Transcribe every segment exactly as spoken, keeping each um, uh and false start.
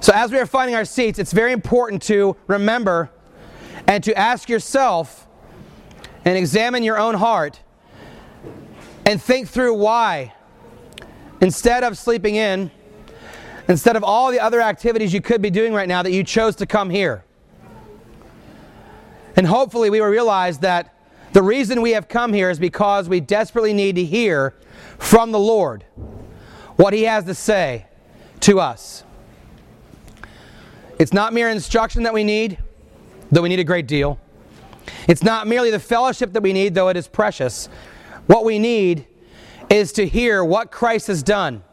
So as we are finding our seats, it's very important to remember and to ask yourself and examine your own heart and think through why, instead of sleeping in, instead of all the other activities you could be doing right now, that you chose to come here. And hopefully we will realize that the reason we have come here is because we desperately need to hear from the Lord what He has to say to us. It's not mere instruction that we need, though we need a great deal. It's not merely the fellowship that we need, though it is precious. What we need is to hear what Christ has done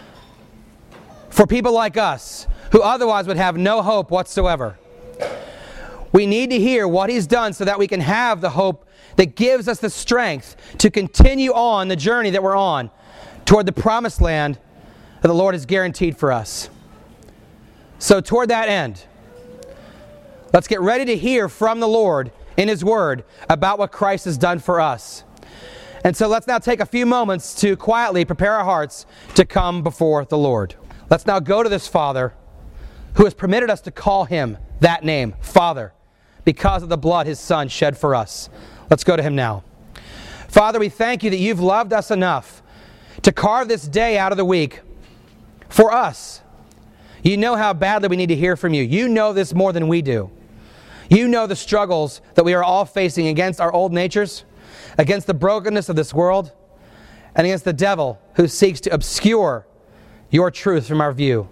for people like us, who otherwise would have no hope whatsoever. We need to hear what He's done so that we can have the hope that gives us the strength to continue on the journey that we're on toward the promised land that the Lord has guaranteed for us. So toward that end, let's get ready to hear from the Lord in His Word about what Christ has done for us. And so let's now take a few moments to quietly prepare our hearts to come before the Lord. Let's now go to this Father who has permitted us to call Him that name, Father, because of the blood His Son shed for us. Let's go to Him now. Father, we thank You that You've loved us enough to carve this day out of the week for us. You know how badly we need to hear from You. You know this more than we do. You know the struggles that we are all facing against our old natures, against the brokenness of this world, and against the devil who seeks to obscure Your truth from our view.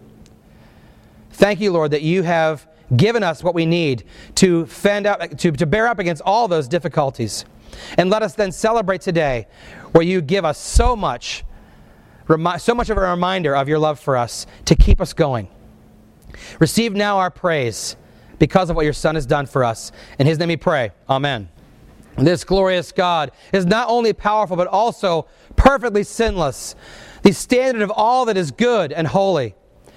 Thank You, Lord, that You have given us what we need to fend up, to, to bear up against all those difficulties. And let us then celebrate today where You give us so much, so much of a reminder of Your love for us to keep us going. Receive now our praise because of what Your Son has done for us. In His name we pray. Amen. This glorious God is not only powerful but also perfectly sinless, the standard of all that is good and holy.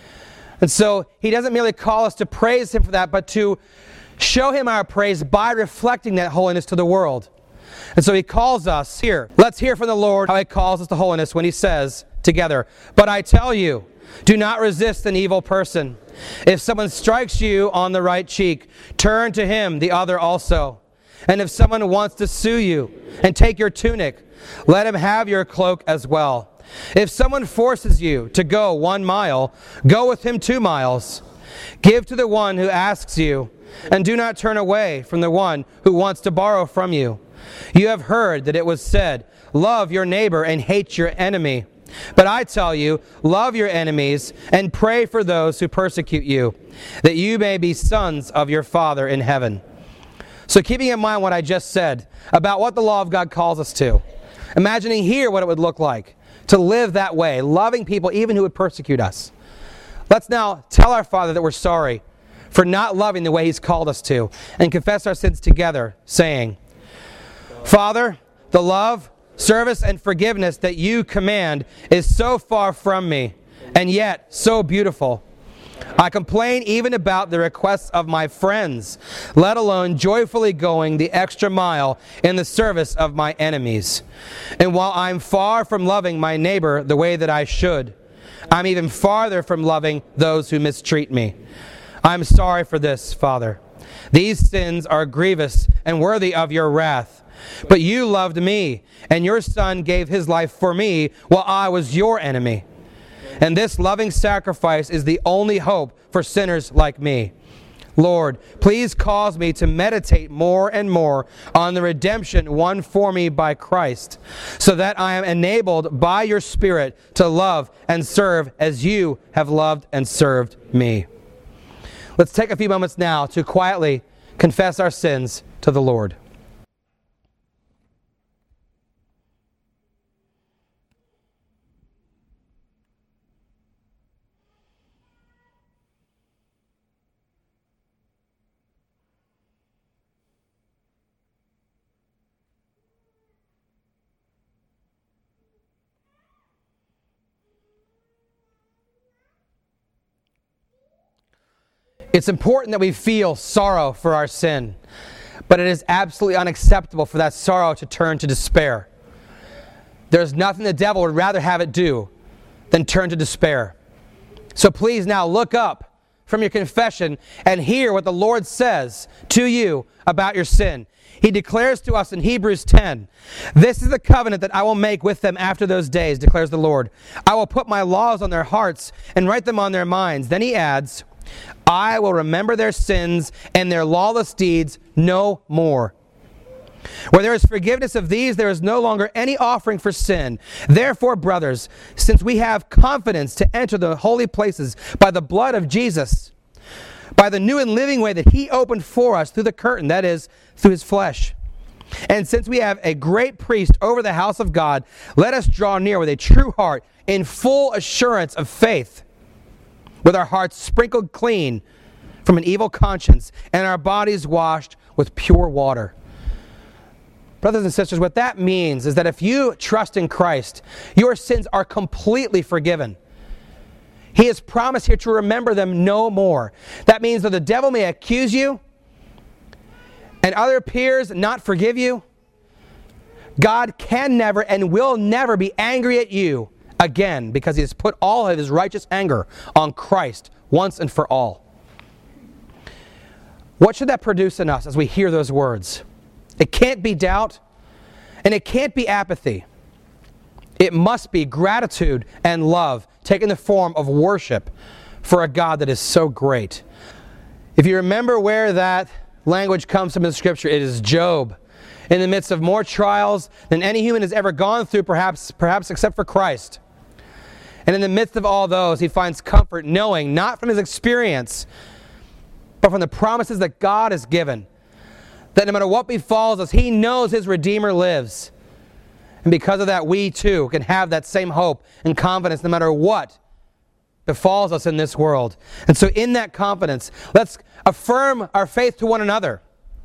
And so He doesn't merely call us to praise Him for that, but to show Him our praise by reflecting that holiness to the world. And so He calls us here. Let's hear from the Lord how He calls us to holiness when He says together, "But I tell you, do not resist an evil person. If someone strikes you on the right cheek, turn to him the other also. And if someone wants to sue you and take your tunic, let him have your cloak as well. If someone forces you to go one mile, go with him two miles. Give to the one who asks you, and do not turn away from the one who wants to borrow from you. You have heard that it was said, 'Love your neighbor and hate your enemy.' But I tell you, love your enemies and pray for those who persecute you, that you may be sons of your Father in heaven." So keeping in mind what I just said about what the law of God calls us to, imagining here what it would look like to live that way, loving people even who would persecute us. Let's now tell our Father that we're sorry for not loving the way He's called us to, and confess our sins together, saying, "Father, the love, service, and forgiveness that You command is so far from me, and yet so beautiful. I complain even about the requests of my friends, let alone joyfully going the extra mile in the service of my enemies. And while I'm far from loving my neighbor the way that I should, I'm even farther from loving those who mistreat me. I'm sorry for this, Father. These sins are grievous and worthy of Your wrath. But You loved me, and Your Son gave His life for me while I was Your enemy. And this loving sacrifice is the only hope for sinners like me. Lord, please cause me to meditate more and more on the redemption won for me by Christ, so that I am enabled by Your Spirit to love and serve as You have loved and served me." Let's take a few moments now to quietly confess our sins to the Lord. It's important that we feel sorrow for our sin, but it is absolutely unacceptable for that sorrow to turn to despair. There's nothing the devil would rather have it do than turn to despair. So please now look up from your confession and hear what the Lord says to you about your sin. He declares to us in Hebrews ten, "This is the covenant that I will make with them after those days, declares the Lord. I will put my laws on their hearts and write them on their minds." Then he adds, "I will remember their sins and their lawless deeds no more. Where there is forgiveness of these, there is no longer any offering for sin. Therefore, brothers, since we have confidence to enter the holy places by the blood of Jesus, by the new and living way that he opened for us through the curtain, that is, through his flesh. And since we have a great priest over the house of God, let us draw near with a true heart in full assurance of faith, with our hearts sprinkled clean from an evil conscience and our bodies washed with pure water." Brothers and sisters, what that means is that if you trust in Christ, your sins are completely forgiven. He has promised here to remember them no more. That means that the devil may accuse you and other peers not forgive you, God can never and will never be angry at you again, because he has put all of his righteous anger on Christ once and for all. What should that produce in us as we hear those words? It can't be doubt, and it can't be apathy. It must be gratitude and love, taking the form of worship for a God that is so great. If you remember where that language comes from in the Scripture, it is Job. In the midst of more trials than any human has ever gone through, perhaps, perhaps except for Christ. And in the midst of all those, he finds comfort knowing, not from his experience, but from the promises that God has given, that no matter what befalls us, he knows his Redeemer lives. And because of that, we too can have that same hope and confidence no matter what befalls us in this world. And so in that confidence, let's affirm our faith to one another,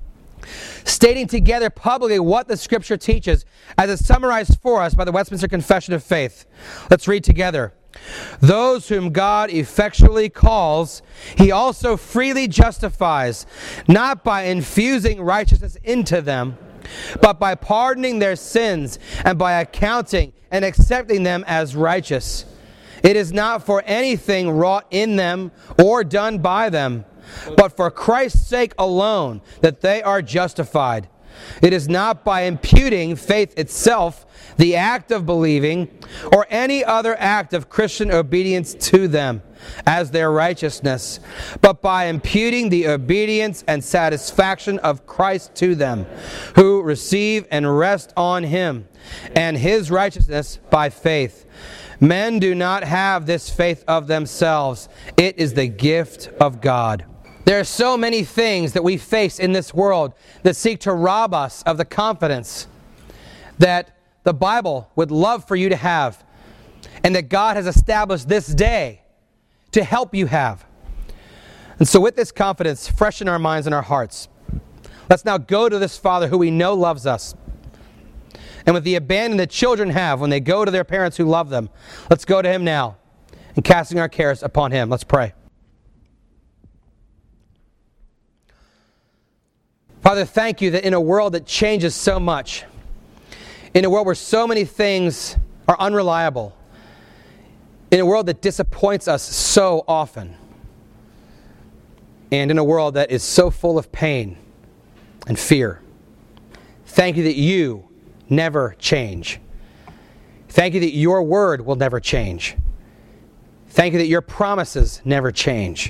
stating together publicly what the Scripture teaches as it's summarized for us by the Westminster Confession of Faith. Let's read together. "Those whom God effectually calls, he also freely justifies, not by infusing righteousness into them, but by pardoning their sins and by accounting and accepting them as righteous. It is not for anything wrought in them or done by them, but for Christ's sake alone that they are justified. It is not by imputing faith itself, the act of believing, or any other act of Christian obedience to them as their righteousness, but by imputing the obedience and satisfaction of Christ to them, who receive and rest on him, and his righteousness by faith. Men do not have this faith of themselves. It is the gift of God." There are so many things that we face in this world that seek to rob us of the confidence that the Bible would love for you to have, and that God has established this day to help you have. And so with this confidence fresh in our minds and our hearts, let's now go to this Father who we know loves us. And with the abandon that children have when they go to their parents who love them, let's go to him now and casting our cares upon him. Let's pray. Father, thank you that in a world that changes so much, in a world where so many things are unreliable, in a world that disappoints us so often, and in a world that is so full of pain and fear, thank you that you never change. Thank you that your word will never change. Thank you that your promises never change.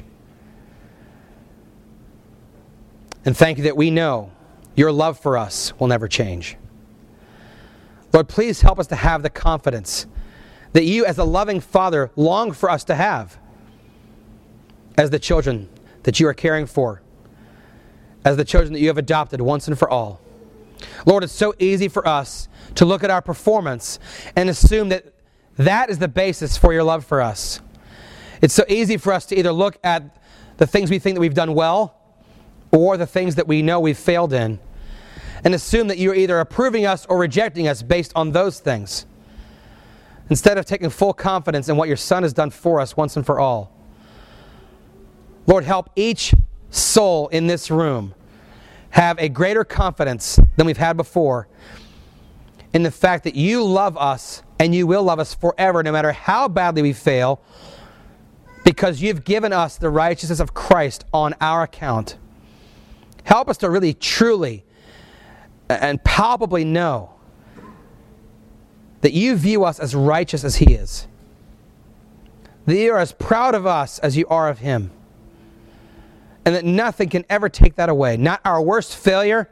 And thank you that we know your love for us will never change. Lord, please help us to have the confidence that you as a loving Father long for us to have as the children that you are caring for, as the children that you have adopted once and for all. Lord, it's so easy for us to look at our performance and assume that that is the basis for your love for us. It's so easy for us to either look at the things we think that we've done well or the things that we know we've failed in, and assume that you're either approving us or rejecting us based on those things, instead of taking full confidence in what your Son has done for us once and for all. Lord, help each soul in this room have a greater confidence than we've had before in the fact that you love us and you will love us forever, no matter how badly we fail, because you've given us the righteousness of Christ on our account. Help us to really, truly, and palpably know that you view us as righteous as He is. That you are as proud of us as you are of Him. And that nothing can ever take that away. Not our worst failure,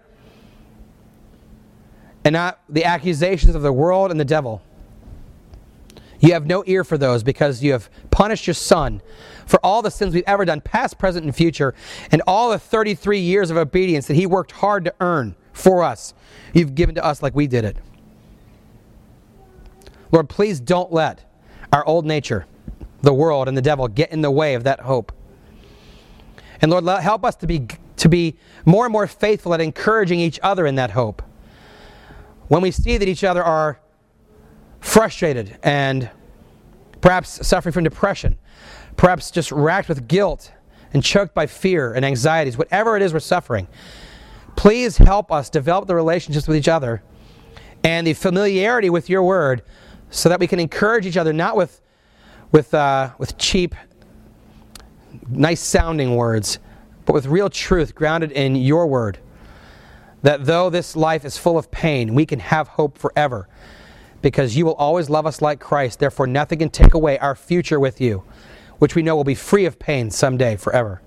and not the accusations of the world and the devil. You have no ear for those because you have punished your Son for all the sins we've ever done, past, present, and future, and all the thirty-three years of obedience that He worked hard to earn for us. You've given to us like we did it. Lord, please don't let our old nature, the world, and the devil get in the way of that hope. And Lord, help us to be, to be more and more faithful at encouraging each other in that hope. When we see that each other are frustrated and perhaps suffering from depression, perhaps just racked with guilt and choked by fear and anxieties, whatever it is we're suffering, please help us develop the relationships with each other and the familiarity with your word so that we can encourage each other, not with, with, uh, with cheap, nice-sounding words, but with real truth grounded in your word. That though this life is full of pain, we can have hope forever because you will always love us like Christ. Therefore, nothing can take away our future with you, which we know will be free of pain someday forever.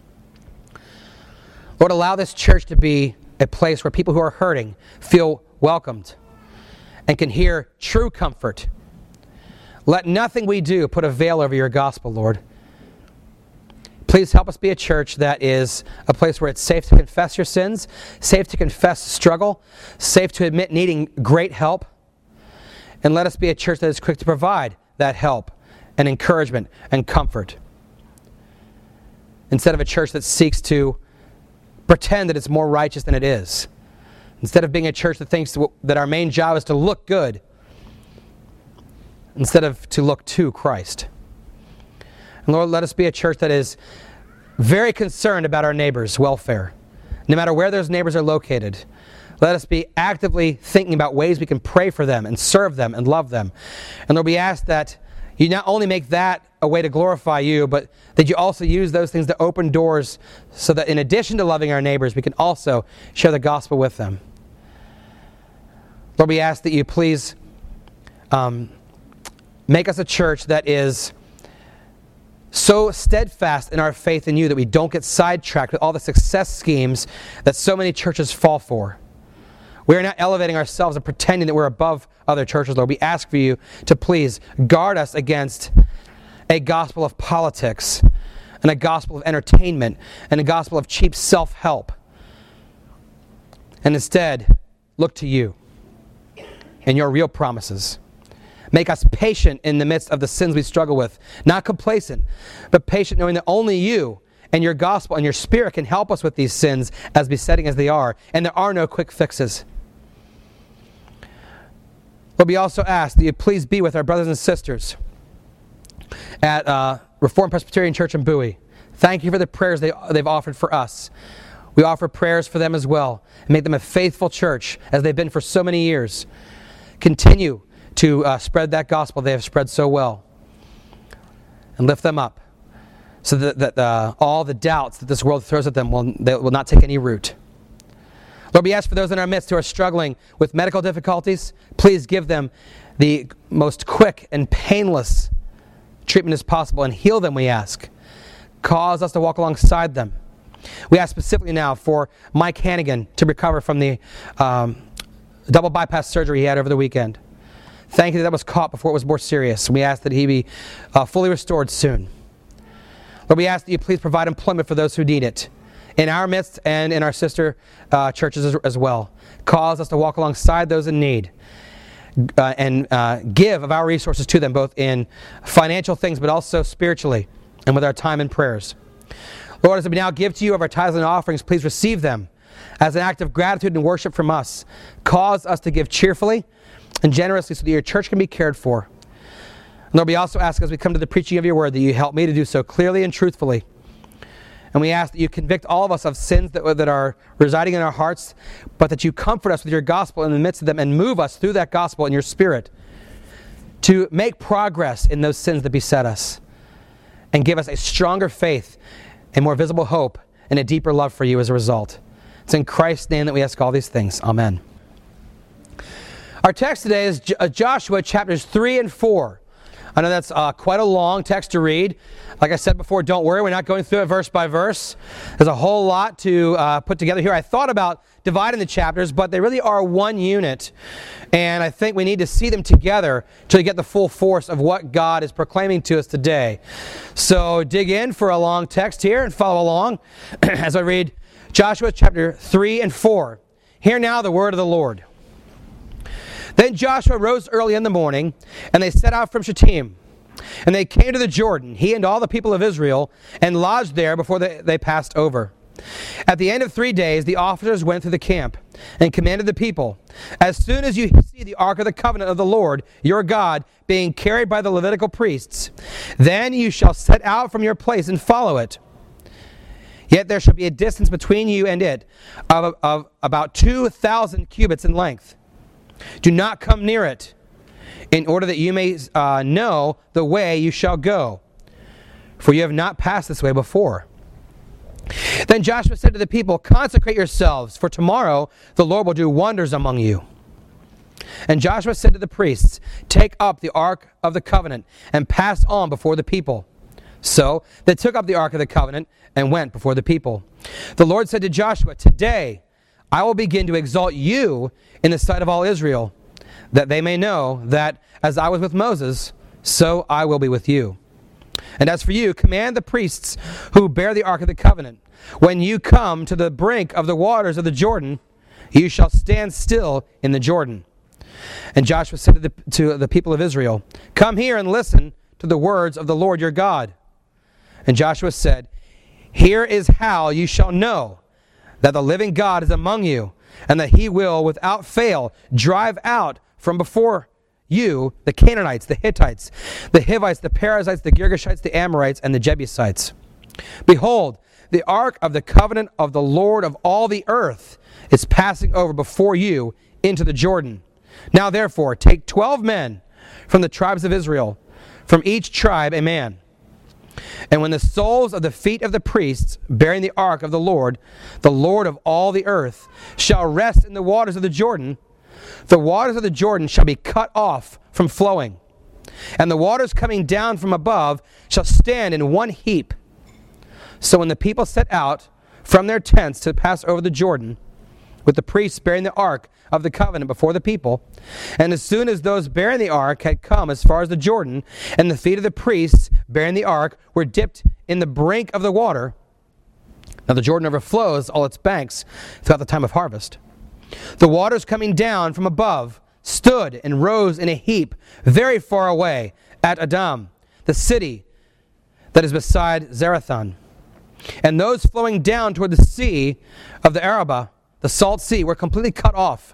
Lord, allow this church to be a place where people who are hurting feel welcomed and can hear true comfort. Let nothing we do put a veil over your gospel, Lord. Please help us be a church that is a place where it's safe to confess your sins, safe to confess struggle, safe to admit needing great help. And let us be a church that is quick to provide that help and encouragement and comfort. Instead of a church that seeks to pretend that it's more righteous than it is. Instead of being a church that thinks that our main job is to look good, instead of to look to Christ. And Lord, let us be a church that is very concerned about our neighbors' welfare, no matter where those neighbors are located. Let us be actively thinking about ways we can pray for them and serve them and love them. And Lord, we ask that you not only make that a way to glorify you, but that you also use those things to open doors so that in addition to loving our neighbors, we can also share the gospel with them. Lord, we ask that you please um, make us a church that is so steadfast in our faith in you that we don't get sidetracked with all the success schemes that so many churches fall for. We are not elevating ourselves and pretending that we're above other churches, Lord. We ask for you to please guard us against a gospel of politics and a gospel of entertainment and a gospel of cheap self-help. And instead, look to you and your real promises. Make us patient in the midst of the sins we struggle with. Not complacent, but patient knowing that only you and your gospel and your spirit can help us with these sins as besetting as they are. And there are no quick fixes. But we also ask that you please be with our brothers and sisters at uh, Reformed Presbyterian Church in Bowie. Thank you for the prayers they, they've offered for us. We offer prayers for them as well. And make them a faithful church as they've been for so many years. Continue to uh, spread that gospel they have spread so well. And lift them up so that, that uh, all the doubts that this world throws at them will, they will not take any root. Lord, we ask for those in our midst who are struggling with medical difficulties. Please give them the most quick and painless treatment as possible and heal them, we ask. Cause us to walk alongside them. We ask specifically now for Mike Hannigan to recover from the um, double bypass surgery he had over the weekend. Thank you that that was caught before it was more serious. We ask that he be uh, fully restored soon. Lord, we ask that you please provide employment for those who need it, in our midst and in our sister uh, churches as, as well. Cause us to walk alongside those in need uh, and uh, give of our resources to them, both in financial things but also spiritually and with our time and prayers. Lord, as we now give to you of our tithes and offerings, please receive them as an act of gratitude and worship from us. Cause us to give cheerfully and generously so that your church can be cared for. And Lord, we also ask as we come to the preaching of your word that you help me to do so clearly and truthfully. And we ask that you convict all of us of sins that, that are residing in our hearts, but that you comfort us with your gospel in the midst of them and move us through that gospel in your spirit to make progress in those sins that beset us and give us a stronger faith, a more visible hope, and a deeper love for you as a result. It's in Christ's name that we ask all these things. Amen. Our text today is Joshua chapters three and four. I know that's uh, quite a long text to read. Like I said before, don't worry, we're not going through it verse by verse. There's a whole lot to uh, put together here. I thought about dividing the chapters, but they really are one unit. And I think we need to see them together to get the full force of what God is proclaiming to us today. So dig in for a long text here and follow along as I read Joshua chapter three and four. Hear now the word of the Lord. Then Joshua rose early in the morning, and they set out from Shittim. And they came to the Jordan, he and all the people of Israel, and lodged there before they, they passed over. At the end of three days, the officers went through the camp and commanded the people, as soon as you see the ark of the covenant of the Lord, your God, being carried by the Levitical priests, then you shall set out from your place and follow it. Yet there shall be a distance between you and it of, of about two thousand cubits in length. Do not come near it, in order that you may uh, know the way you shall go, for you have not passed this way before. Then Joshua said to the people, consecrate yourselves, for tomorrow the Lord will do wonders among you. And Joshua said to the priests, take up the ark of the covenant and pass on before the people. So they took up the ark of the covenant and went before the people. The Lord said to Joshua, today I will begin to exalt you in the sight of all Israel, that they may know that as I was with Moses, so I will be with you. And as for you, command the priests who bear the ark of the covenant, when you come to the brink of the waters of the Jordan, you shall stand still in the Jordan. And Joshua said to the, to the people of Israel, come here and listen to the words of the Lord your God. And Joshua said, here is how you shall know that the living God is among you, and that he will, without fail, drive out from before you the Canaanites, the Hittites, the Hivites, the Perizzites, the Girgashites, the Amorites, and the Jebusites. Behold, the ark of the covenant of the Lord of all the earth is passing over before you into the Jordan. Now therefore, take twelve men from the tribes of Israel, from each tribe a man. And when the soles of the feet of the priests bearing the ark of the Lord, the Lord of all the earth, shall rest in the waters of the Jordan, the waters of the Jordan shall be cut off from flowing, and the waters coming down from above shall stand in one heap. So when the people set out from their tents to pass over the Jordan, with the priests bearing the ark of the covenant before the people, and as soon as those bearing the ark had come as far as the Jordan, and the feet of the priests bearing the ark were dipped in the brink of the water, now the Jordan overflows all its banks throughout the time of harvest, the waters coming down from above stood and rose in a heap very far away at Adam, the city that is beside Zarethan. And those flowing down toward the sea of the Arabah, the salt sea, were completely cut off.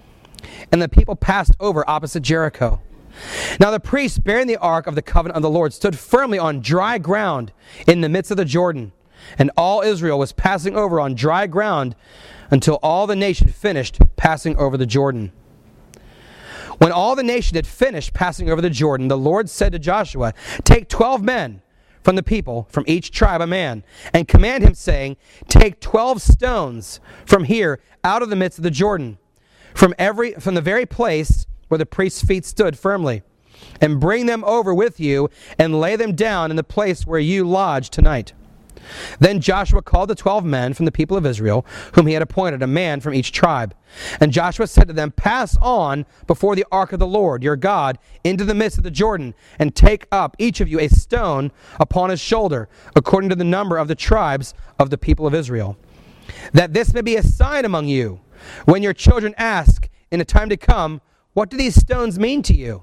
And the people passed over opposite Jericho. Now the priests bearing the ark of the covenant of the Lord stood firmly on dry ground in the midst of the Jordan. And all Israel was passing over on dry ground until all the nation finished passing over the Jordan. When all the nation had finished passing over the Jordan, the Lord said to Joshua, take twelve men from the people, from each tribe a man, and command him, saying, take twelve stones from here out of the midst of the Jordan, from every from the very place where the priest's feet stood firmly, and bring them over with you, and lay them down in the place where you lodge tonight. Then Joshua called the twelve men from the people of Israel, whom he had appointed, a man from each tribe. And Joshua said to them, pass on before the ark of the Lord your God into the midst of the Jordan, and take up each of you a stone upon his shoulder, according to the number of the tribes of the people of Israel, that this may be a sign among you, when your children ask in a time to come, what do these stones mean to you?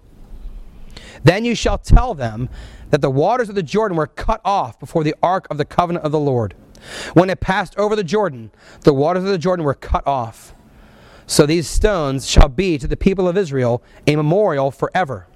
Then you shall tell them that the waters of the Jordan were cut off before the ark of the covenant of the Lord. When it passed over the Jordan, the waters of the Jordan were cut off. So these stones shall be to the people of Israel a memorial forever.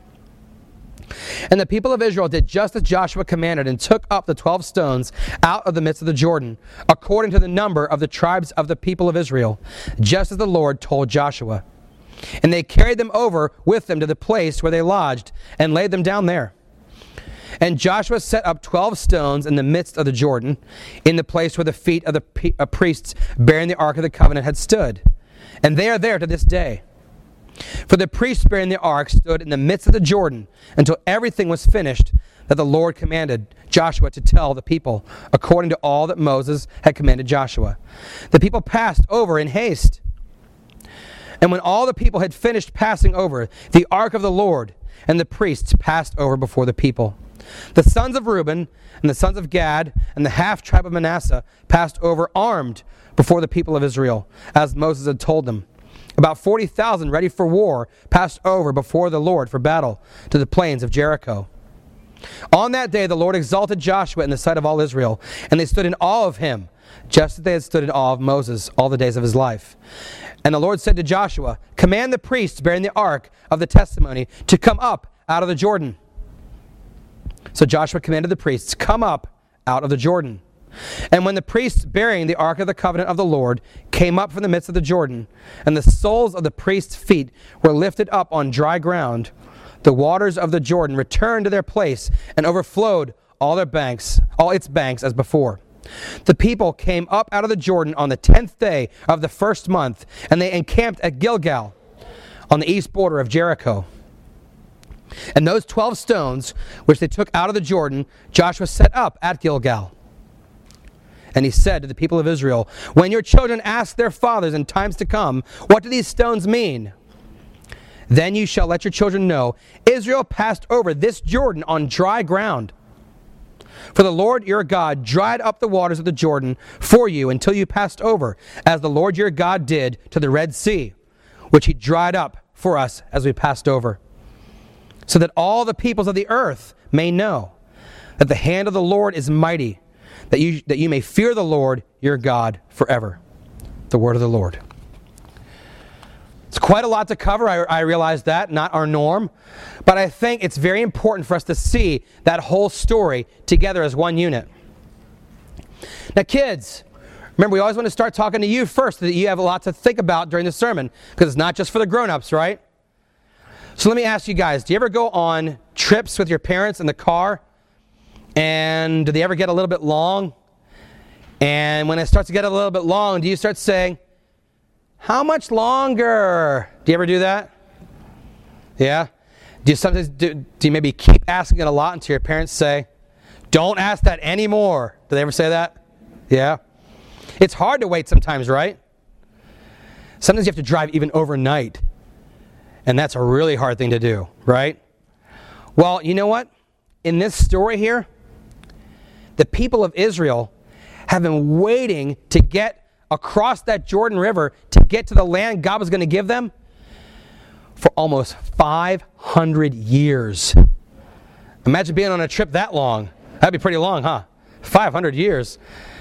And the people of Israel did just as Joshua commanded, and took up the twelve stones out of the midst of the Jordan, according to the number of the tribes of the people of Israel, just as the Lord told Joshua. And they carried them over with them to the place where they lodged, and laid them down there. And Joshua set up twelve stones in the midst of the Jordan, in the place where the feet of the p- uh, priests bearing the Ark of the Covenant had stood. And they are there to this day. For the priests bearing the ark stood in the midst of the Jordan until everything was finished that the Lord commanded Joshua to tell the people, according to all that Moses had commanded Joshua. The people passed over in haste. And when all the people had finished passing over, the ark of the Lord and the priests passed over before the people. The sons of Reuben and the sons of Gad and the half-tribe of Manasseh passed over armed before the people of Israel, as Moses had told them. About forty thousand ready for war passed over before the Lord for battle to the plains of Jericho. On that day the Lord exalted Joshua in the sight of all Israel, and they stood in awe of him, just as they had stood in awe of Moses all the days of his life. And the Lord said to Joshua, command the priests bearing the ark of the testimony to come up out of the Jordan. So Joshua commanded the priests, come up out of the Jordan. And when the priests bearing the ark of the covenant of the Lord came up from the midst of the Jordan, and the soles of the priests' feet were lifted up on dry ground, the waters of the Jordan returned to their place and overflowed all their banks, all its banks as before. The people came up out of the Jordan on the tenth day of the first month, and they encamped at Gilgal on the east border of Jericho. And those twelve stones which they took out of the Jordan, Joshua set up at Gilgal. And he said to the people of Israel, when your children ask their fathers in times to come, what do these stones mean? Then you shall let your children know, Israel passed over this Jordan on dry ground. For the Lord your God dried up the waters of the Jordan for you until you passed over, as the Lord your God did to the Red Sea, which he dried up for us as we passed over. So that all the peoples of the earth may know that the hand of the Lord is mighty, that you, that you may fear the Lord your God forever. The word of the Lord. It's quite a lot to cover, I, I realize that, not our norm. But I think it's very important for us to see that whole story together as one unit. Now kids, remember we always want to start talking to you first so that you have a lot to think about during the sermon, because it's not just for the grown-ups, right? So let me ask you guys, do you ever go on trips with your parents in the car? And do they ever get a little bit long? And when it starts to get a little bit long, do you start saying, how much longer? Do you ever do that? Yeah? Do you sometimes do, do you maybe keep asking it a lot until your parents say, don't ask that anymore? Do they ever say that? Yeah? It's hard to wait sometimes, right? Sometimes you have to drive even overnight. And that's a really hard thing to do, right? Well, you know what? In this story here, the people of Israel have been waiting to get across that Jordan River to get to the land God was going to give them for almost five hundred years. Imagine being on a trip that long. That'd be pretty long, huh? five hundred years.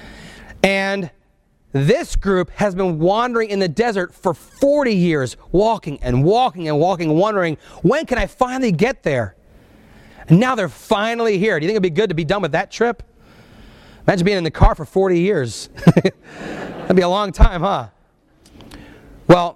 And this group has been wandering in the desert for forty years, walking and walking and walking, wondering, when can I finally get there? And now they're finally here. Do you think it'd be good to be done with that trip? Imagine being in the car for forty years. That'd be a long time, huh? Well,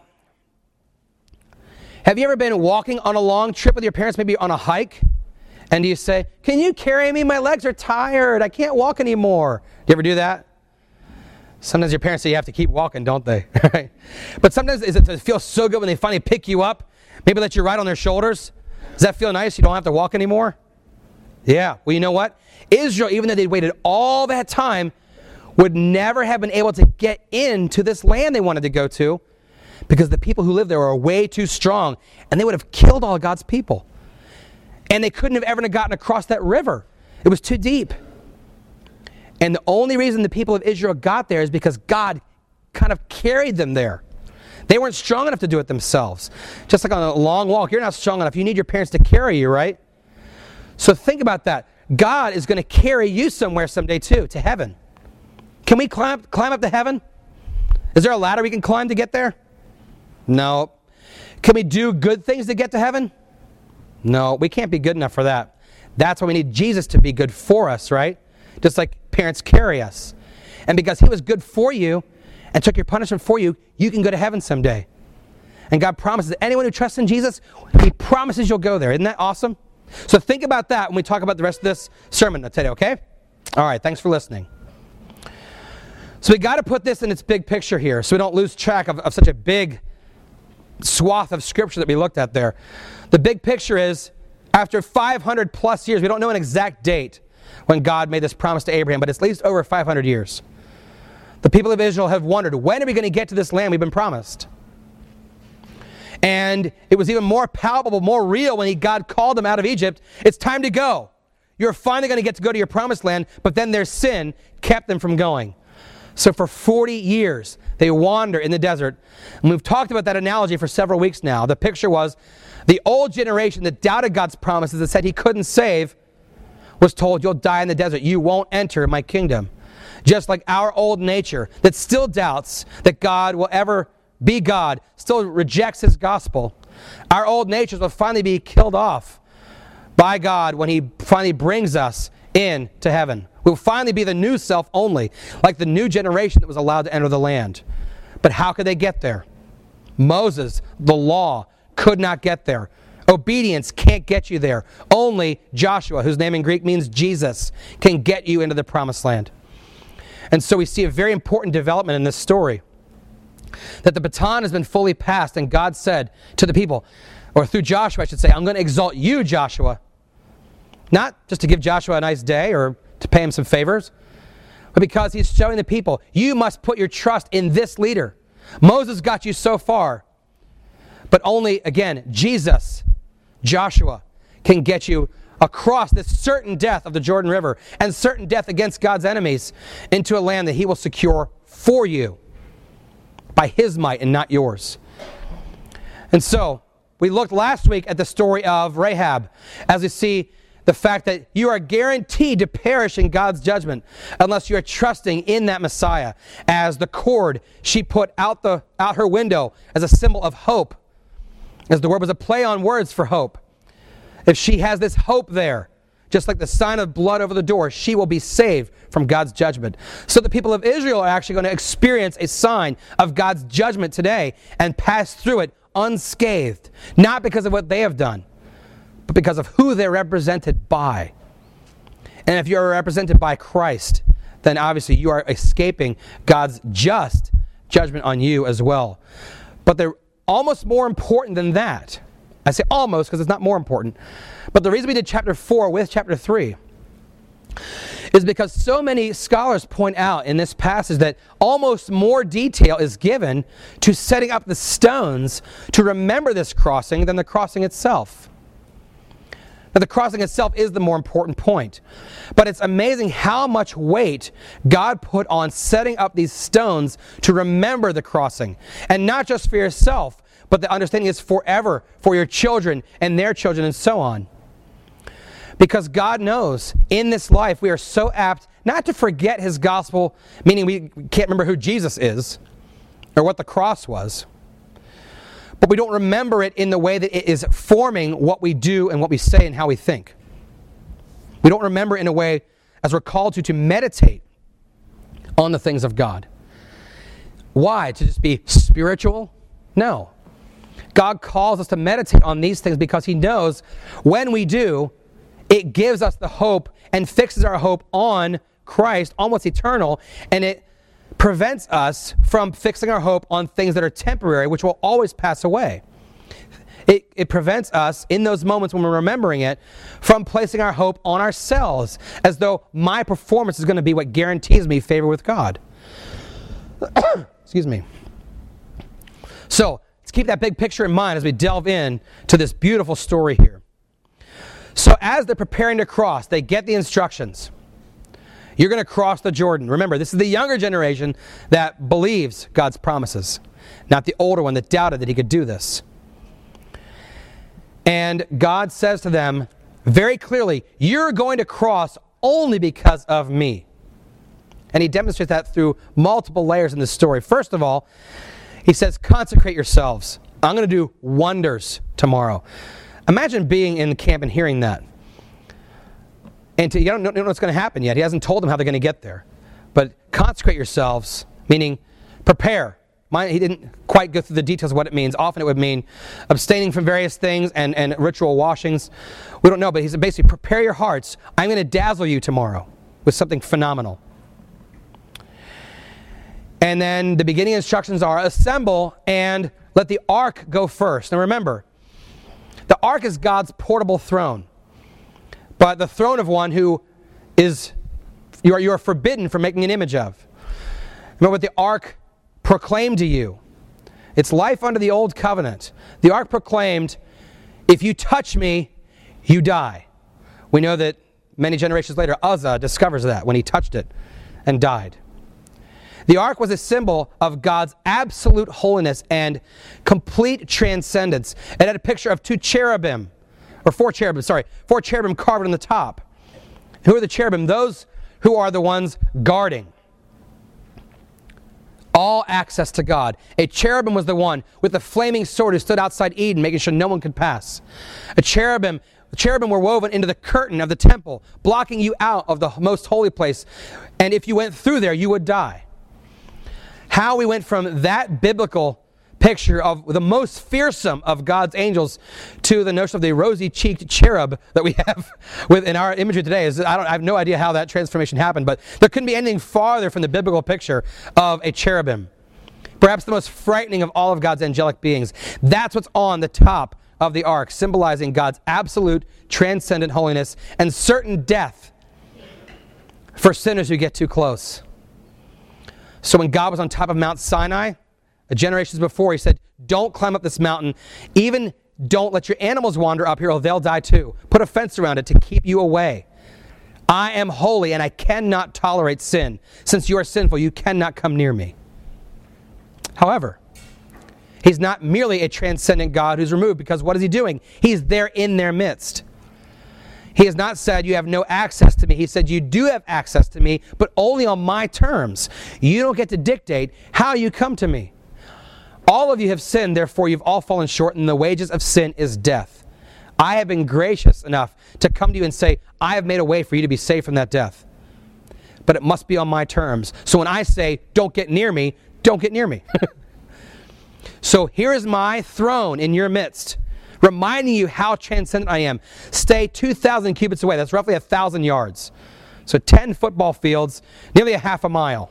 have you ever been walking on a long trip with your parents, maybe on a hike? And do you say, can you carry me? My legs are tired. I can't walk anymore. Do you ever do that? Sometimes your parents say you have to keep walking, don't they? But sometimes it feels so good when they finally pick you up, maybe let you ride on their shoulders. Does that feel nice? You don't have to walk anymore? Yeah. Well, you know what? Israel, even though they'd waited all that time, would never have been able to get into this land they wanted to go to because the people who lived there were way too strong, and they would have killed all of God's people. And they couldn't have ever gotten across that river. It was too deep. And the only reason the people of Israel got there is because God kind of carried them there. They weren't strong enough to do it themselves. Just like on a long walk, you're not strong enough. You need your parents to carry you, right? So think about that. God is going to carry you somewhere someday too, to heaven. Can we climb, climb up to heaven? Is there a ladder we can climb to get there? No. Can we do good things to get to heaven? No, we can't be good enough for that. That's why we need Jesus to be good for us, right? Just like parents carry us. And because he was good for you and took your punishment for you, you can go to heaven someday. And God promises that anyone who trusts in Jesus, he promises you'll go there. Isn't that awesome? So think about that when we talk about the rest of this sermon today, okay? All right, thanks for listening. So we got to put this in its big picture here so we don't lose track of, of such a big swath of Scripture that we looked at there. The big picture is, after five hundred plus years, we don't know an exact date when God made this promise to Abraham, but it's at least over five hundred years. The people of Israel have wondered, when are we going to get to this land we've been promised? And it was even more palpable, more real when he, God called them out of Egypt. It's time to go. You're finally going to get to go to your promised land, but then their sin kept them from going. So for forty years, they wander in the desert. And we've talked about that analogy for several weeks now. The picture was the old generation that doubted God's promises and said he couldn't save was told, you'll die in the desert. You won't enter my kingdom. Just like our old nature that still doubts that God will ever be God, still rejects his gospel. Our old natures will finally be killed off by God when he finally brings us in to heaven. We'll finally be the new self only, like the new generation that was allowed to enter the land. But how could they get there? Moses, the law, could not get there. Obedience can't get you there. Only Joshua, whose name in Greek means Jesus, can get you into the promised land. And so we see a very important development in this story. That the baton has been fully passed, and God said to the people, or through Joshua I should say, I'm going to exalt you, Joshua. Not just to give Joshua a nice day or to pay him some favors, but because he's showing the people, you must put your trust in this leader. Moses got you so far, but only, again, Jesus, Joshua, can get you across this certain death of the Jordan River and certain death against God's enemies into a land that he will secure for you by his might and not yours. And so, we looked last week at the story of Rahab as we see the fact that you are guaranteed to perish in God's judgment unless you are trusting in that Messiah as the cord she put out, the, out her window as a symbol of hope, as the word was a play on words for hope. If she has this hope there, just like the sign of blood over the door, she will be saved from God's judgment. So the people of Israel are actually going to experience a sign of God's judgment today and pass through it unscathed, not because of what they have done, but because of who they're represented by. And if you're represented by Christ, then obviously you are escaping God's just judgment on you as well. But they're almost more important than that. I say almost because it's not more important. But the reason we did chapter four with chapter three is because so many scholars point out in this passage that almost more detail is given to setting up the stones to remember this crossing than the crossing itself. Now, the crossing itself is the more important point. But it's amazing how much weight God put on setting up these stones to remember the crossing. And not just for yourself, but the understanding is forever for your children and their children and so on. Because God knows in this life we are so apt not to forget his gospel, meaning we can't remember who Jesus is or what the cross was. But we don't remember it in the way that it is forming what we do and what we say and how we think. We don't remember it in a way as we're called to to meditate on the things of God. Why? To just be spiritual? No. God calls us to meditate on these things because he knows when we do, it gives us the hope and fixes our hope on Christ, on what's eternal, and it prevents us from fixing our hope on things that are temporary, which will always pass away. It, it prevents us, in those moments when we're remembering it, from placing our hope on ourselves, as though my performance is going to be what guarantees me favor with God. Excuse me. So, let's keep that big picture in mind as we delve in to this beautiful story here. So as they're preparing to cross, they get the instructions. You're going to cross the Jordan. Remember, this is the younger generation that believes God's promises, not the older one that doubted that he could do this. And God says to them very clearly, you're going to cross only because of me. And he demonstrates that through multiple layers in this story. First of all, he says, consecrate yourselves. I'm going to do wonders tomorrow. Imagine being in the camp and hearing that. And to, you don't know, know what's going to happen yet. He hasn't told them how they're going to get there. But consecrate yourselves, meaning prepare. mine, he didn't quite go through the details of what it means. Often it would mean abstaining from various things and, and ritual washings. We don't know, but he said basically, prepare your hearts. I'm going to dazzle you tomorrow with something phenomenal. And then the beginning instructions are assemble and let the ark go first. Now remember, the ark is God's portable throne, but the throne of one who is, you are, you are forbidden from making an image of. Remember what the ark proclaimed to you. It's life under the old covenant. The ark proclaimed, if you touch me, you die. We know that many generations later, Uzzah discovers that when he touched it and died. The ark was a symbol of God's absolute holiness and complete transcendence. It had a picture of two cherubim, or four cherubim, sorry, four cherubim carved on the top. Who are the cherubim? Those who are the ones guarding all access to God. A cherubim was the one with the flaming sword who stood outside Eden, making sure no one could pass. A cherubim, the cherubim were woven into the curtain of the temple, blocking you out of the most holy place. And if you went through there, you would die. How we went from that biblical picture of the most fearsome of God's angels to the notion of the rosy-cheeked cherub that we have within our imagery today is I don't I have no idea how that transformation happened, but there couldn't be anything farther from the biblical picture of a cherubim. Perhaps the most frightening of all of God's angelic beings. That's what's on the top of the ark, symbolizing God's absolute transcendent holiness and certain death for sinners who get too close. So when God was on top of Mount Sinai, generations before, he said, don't climb up this mountain. Even don't let your animals wander up here or they'll die too. Put a fence around it to keep you away. I am holy and I cannot tolerate sin. Since you are sinful, you cannot come near me. However, he's not merely a transcendent God who's removed, because what is he doing? He's there in their midst. He has not said you have no access to me. He said you do have access to me, but only on my terms. You don't get to dictate how you come to me. All of you have sinned, therefore you've all fallen short, and the wages of sin is death. I have been gracious enough to come to you and say, I have made a way for you to be saved from that death. But it must be on my terms. So when I say, don't get near me, don't get near me. So here is my throne in your midst, reminding you how transcendent I am. Stay two thousand cubits away. That's roughly one thousand yards. So ten football fields, nearly a half a mile.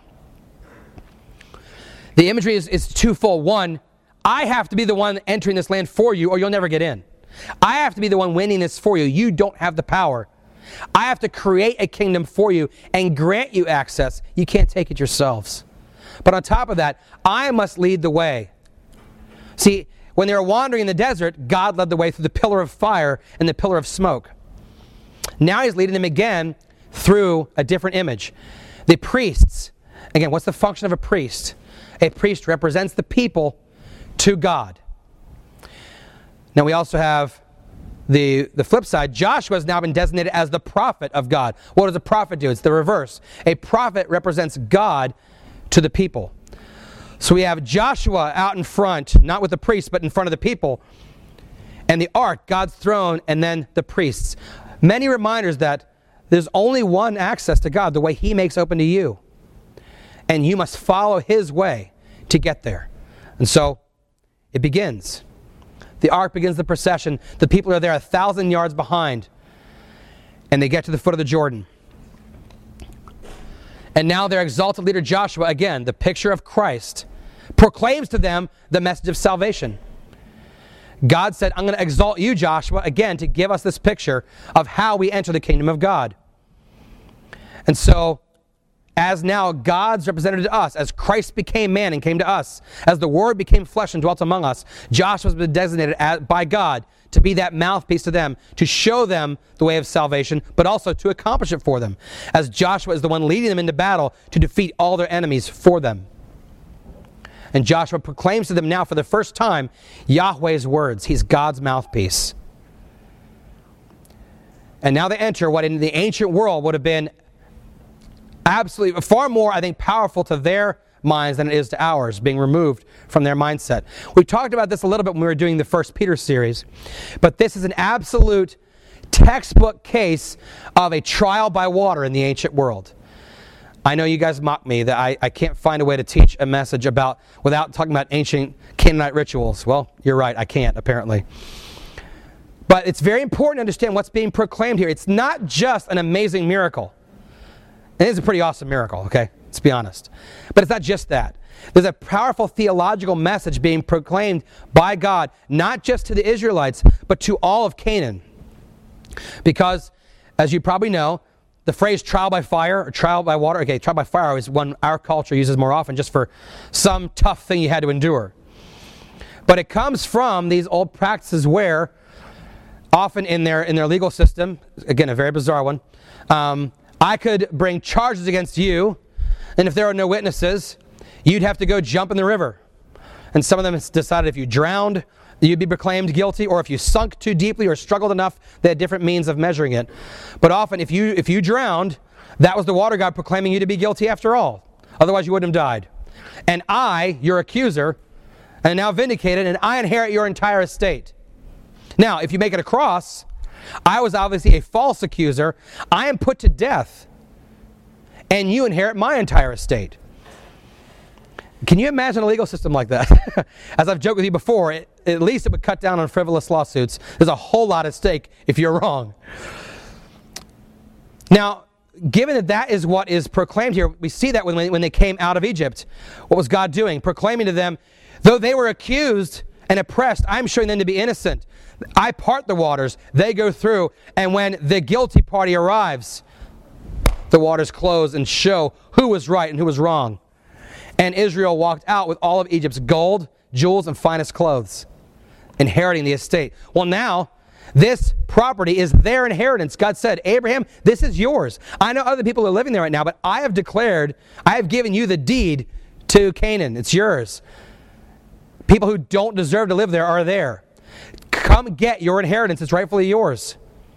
The imagery is, is twofold. One, I have to be the one entering this land for you or you'll never get in. I have to be the one winning this for you. You don't have the power. I have to create a kingdom for you and grant you access. You can't take it yourselves. But on top of that, I must lead the way. See, when they were wandering in the desert, God led the way through the pillar of fire and the pillar of smoke. Now he's leading them again through a different image. The priests, again, what's the function of a priest? A priest represents the people to God. Now we also have the, the flip side. Joshua has now been designated as the prophet of God. What does a prophet do? It's the reverse. A prophet represents God to the people. So we have Joshua out in front, not with the priests, but in front of the people. And the ark, God's throne, and then the priests. Many reminders that there's only one access to God, the way he makes open to you. And you must follow his way to get there. And so it begins. The ark begins the procession. The people are there a thousand yards behind. And they get to the foot of the Jordan. And now their exalted leader Joshua, again, the picture of Christ, proclaims to them the message of salvation. God said, I'm going to exalt you, Joshua, again, to give us this picture of how we enter the kingdom of God. And so, as now God's representative to us, as Christ became man and came to us, as the Word became flesh and dwelt among us, Joshua has been designated as, by God to be that mouthpiece to them, to show them the way of salvation, but also to accomplish it for them, as Joshua is the one leading them into battle to defeat all their enemies for them. And Joshua proclaims to them now for the first time Yahweh's words. He's God's mouthpiece. And now they enter what in the ancient world would have been absolutely far more, I think, powerful to their minds than it is to ours, being removed from their mindset. We talked about this a little bit when we were doing the First Peter series, but this is an absolute textbook case of a trial by water in the ancient world. I know you guys mock me that I, I can't find a way to teach a message about without talking about ancient Canaanite rituals. Well, you're right, I can't, apparently. But it's very important to understand what's being proclaimed here. It's not just an amazing miracle. It is a pretty awesome miracle, okay? Let's be honest. But it's not just that. There's a powerful theological message being proclaimed by God, not just to the Israelites, but to all of Canaan. Because, as you probably know, the phrase trial by fire or trial by water, okay, trial by fire is one our culture uses more often just for some tough thing you had to endure. But it comes from these old practices where, often in their in their legal system, again, a very bizarre one, um, I could bring charges against you, and if there are no witnesses, you'd have to go jump in the river. And some of them decided if you drowned, you'd be proclaimed guilty, or if you sunk too deeply or struggled enough, they had different means of measuring it. But often, if you if you drowned, that was the water god proclaiming you to be guilty after all. Otherwise, you wouldn't have died. And I, your accuser, am now vindicated, and I inherit your entire estate. Now, if you make it a cross, I was obviously a false accuser. I am put to death, and you inherit my entire estate. Can you imagine a legal system like that? As I've joked with you before, it, at least it would cut down on frivolous lawsuits. There's a whole lot at stake if you're wrong. Now, given that that is what is proclaimed here, we see that when, when they came out of Egypt. What was God doing? Proclaiming to them, though they were accused and oppressed, I'm showing them to be innocent. I part the waters, they go through, and when the guilty party arrives, the waters close and show who was right and who was wrong. And Israel walked out with all of Egypt's gold, jewels, and finest clothes, inheriting the estate. Well, now, this property is their inheritance. God said, Abraham, this is yours. I know other people are living there right now, but I have declared, I have given you the deed to Canaan. It's yours. People who don't deserve to live there are there. Come get your inheritance. It's rightfully yours.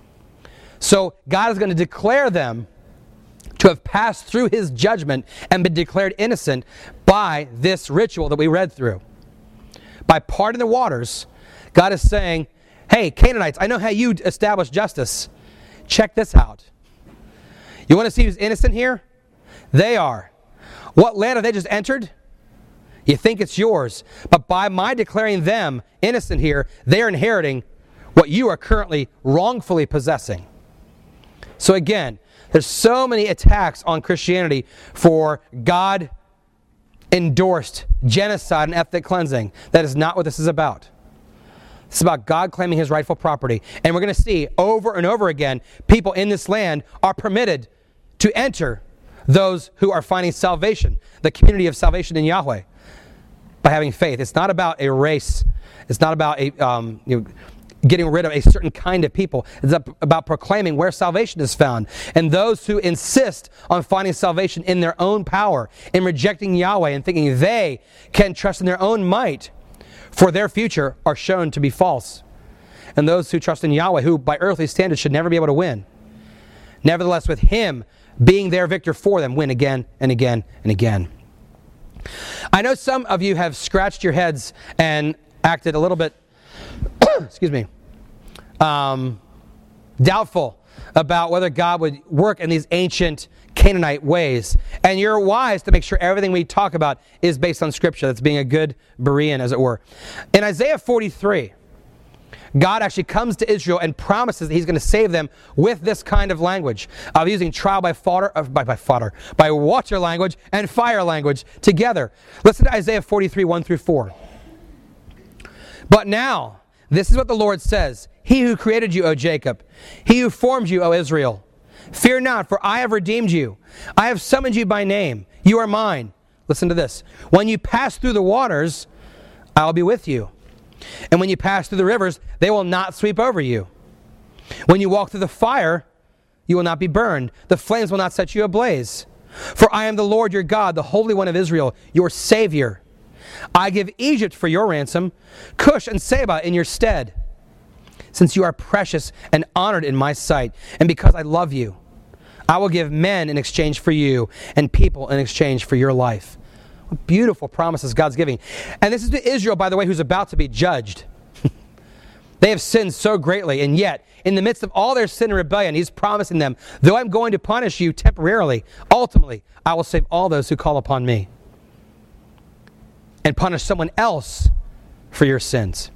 So God is going to declare them to have passed through his judgment and been declared innocent by this ritual that we read through. By parting the waters, God is saying, hey, Canaanites, I know how you establish justice. Check this out. You want to see who's innocent here? They are. What land have they just entered? You think it's yours. But by my declaring them innocent here, they're inheriting what you are currently wrongfully possessing. So again, there's so many attacks on Christianity for God-endorsed genocide and ethnic cleansing. That is not what this is about. This is about God claiming his rightful property. And we're going to see over and over again, people in this land are permitted to enter those who are finding salvation, the community of salvation in Yahweh, by having faith. It's not about a race. It's not about a um, you know, getting rid of a certain kind of people. It's about proclaiming where salvation is found. And those who insist on finding salvation in their own power, in rejecting Yahweh and thinking they can trust in their own might for their future, are shown to be false. And those who trust in Yahweh, who by earthly standards should never be able to win, nevertheless with him being their victor for them, win again and again and again. I know some of you have scratched your heads and acted a little bit excuse me, um, doubtful about whether God would work in these ancient Canaanite ways. And you're wise to make sure everything we talk about is based on Scripture. That's being a good Berean, as it were. In Isaiah forty-three, God actually comes to Israel and promises that he's going to save them with this kind of language of using trial by fodder, uh, by, by fodder, by water language and fire language together. Listen to Isaiah forty-three, one through four. But now, this is what the Lord says. He who created you, O Jacob, he who formed you, O Israel, fear not, for I have redeemed you. I have summoned you by name. You are mine. Listen to this. When you pass through the waters, I will be with you. And when you pass through the rivers, they will not sweep over you. When you walk through the fire, you will not be burned. The flames will not set you ablaze. For I am the Lord your God, the Holy One of Israel, your Savior. I give Egypt for your ransom, Cush and Seba in your stead. Since you are precious and honored in my sight, and because I love you, I will give men in exchange for you, and people in exchange for your life. What beautiful promises God's giving. And this is to Israel, by the way, who's about to be judged. They have sinned so greatly, and yet, in the midst of all their sin and rebellion, he's promising them, though I'm going to punish you temporarily, ultimately, I will save all those who call upon me and punish someone else for your sins.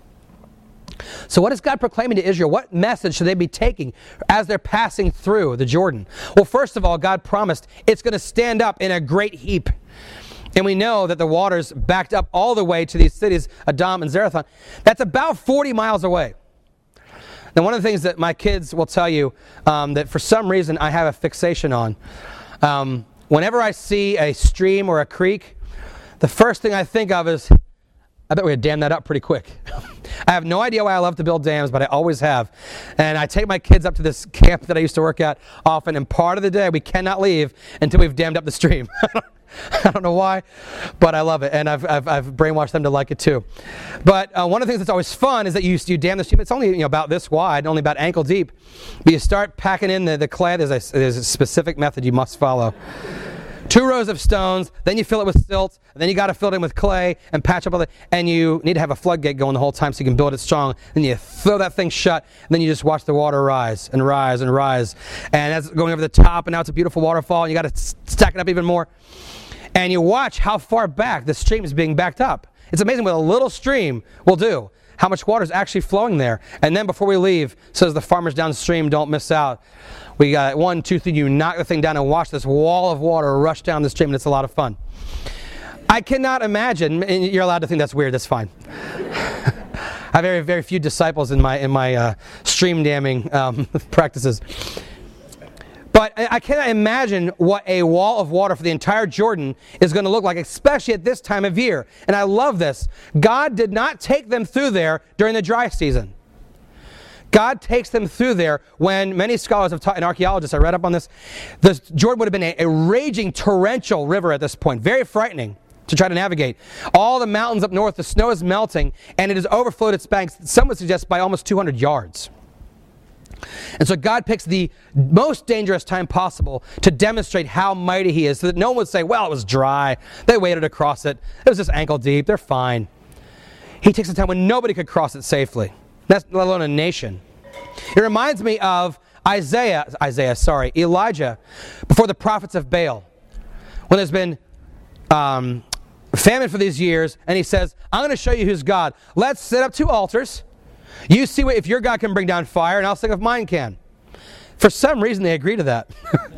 So what is God proclaiming to Israel? What message should they be taking as they're passing through the Jordan? Well, first of all, God promised it's going to stand up in a great heap. And we know that the waters backed up all the way to these cities, Adam and Zarethan. That's about forty miles away. Now, one of the things that my kids will tell you um, that for some reason I have a fixation on, um, whenever I see a stream or a creek, the first thing I think of is, I bet we could dam that up pretty quick. I have no idea why I love to build dams, but I always have. And I take my kids up to this camp that I used to work at often, and part of the day we cannot leave until we've dammed up the stream. I don't know why, but I love it, and I've I've, I've brainwashed them to like it too. But uh, one of the things that's always fun is that you you dam the stream. It's only you know about this wide, only about ankle deep, but you start packing in the, the clay. There's a, there's a specific method you must follow. Two rows of stones, then you fill it with silt, and then you got to fill it in with clay and patch up all the, and you need to have a floodgate going the whole time so you can build it strong. Then you throw that thing shut, and then you just watch the water rise and rise and rise. And that's going over the top, and now it's a beautiful waterfall, and you got to stack it up even more. And you watch how far back the stream is being backed up. It's amazing what a little stream will do, how much water is actually flowing there. And then before we leave, says the farmers downstream don't miss out. We got one, two, three, you knock the thing down and watch this wall of water rush down the stream, and it's a lot of fun. I cannot imagine, and you're allowed to think that's weird, that's fine. I have very, very few disciples in my, in my uh, stream damming um, practices. But I cannot imagine what a wall of water for the entire Jordan is going to look like, especially at this time of year. And I love this. God did not take them through there during the dry season. God takes them through there when many scholars have taught, and archaeologists, I read up on this, the Jordan would have been a, a raging torrential river at this point, very frightening to try to navigate. All the mountains up north, the snow is melting, and it has overflowed its banks, some would suggest by almost two hundred yards. And so God picks the most dangerous time possible to demonstrate how mighty he is, so that no one would say, well, it was dry, they waded across it, it was just ankle deep, they're fine. He takes a time when nobody could cross it safely. That's let alone a nation. It reminds me of Isaiah, Isaiah, sorry, Elijah, before the prophets of Baal, when there's been um, famine for these years, and he says, I'm going to show you who's God. Let's set up two altars. You see what, if your God can bring down fire, and I'll see if mine can. For some reason, they agree to that.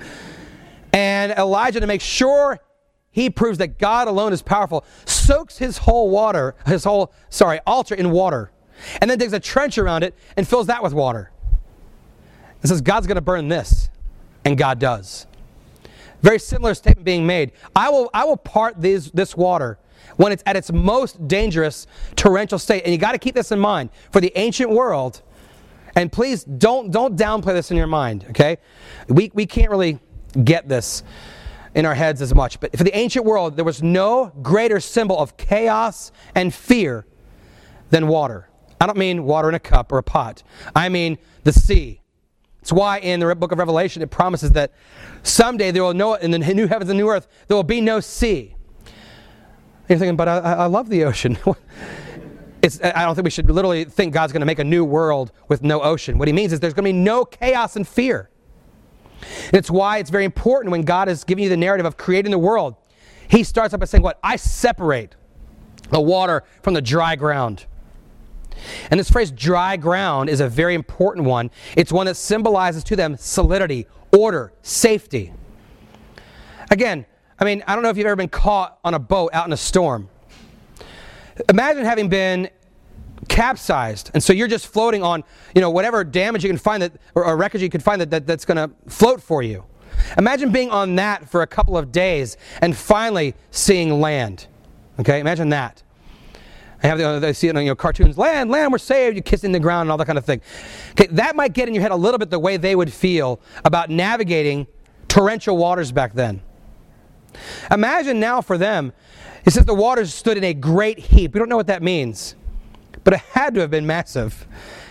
And Elijah, to make sure he proves that God alone is powerful, soaks his whole water, his whole, sorry, altar in water, and then digs a trench around it and fills that with water. And says, God's going to burn this. And God does. Very similar statement being made. I will, I will part these, this water when it's at its most dangerous torrential state. And you got to keep this in mind. For the ancient world, and please don't, don't downplay this in your mind, okay? We, we can't really get this in our heads as much. But for the ancient world, there was no greater symbol of chaos and fear than water. I don't mean water in a cup or a pot. I mean the sea. It's why in the book of Revelation it promises that someday there will no, in the new heavens and new earth, there will be no sea. You're thinking, but I, I love the ocean. It's, I don't think we should literally think God's going to make a new world with no ocean. What he means is there's going to be no chaos and fear. And it's why it's very important when God is giving you the narrative of creating the world. He starts up by saying, what? I separate the water from the dry ground. And this phrase, dry ground, is a very important one. It's one that symbolizes to them solidity, order, safety. Again, I mean, I don't know if you've ever been caught on a boat out in a storm. Imagine having been capsized, and so you're just floating on, you know, whatever damage you can find that, or, or wreckage you can find that, that that's going to float for you. Imagine being on that for a couple of days and finally seeing land. Okay, imagine that. I have the, they see it on, you know, cartoons. Land, land, we're saved. You're kissing the ground and all that kind of thing. Okay, that might get in your head a little bit the way they would feel about navigating torrential waters back then. Imagine now for them, it says the waters stood in a great heap. We don't know what that means, but it had to have been massive.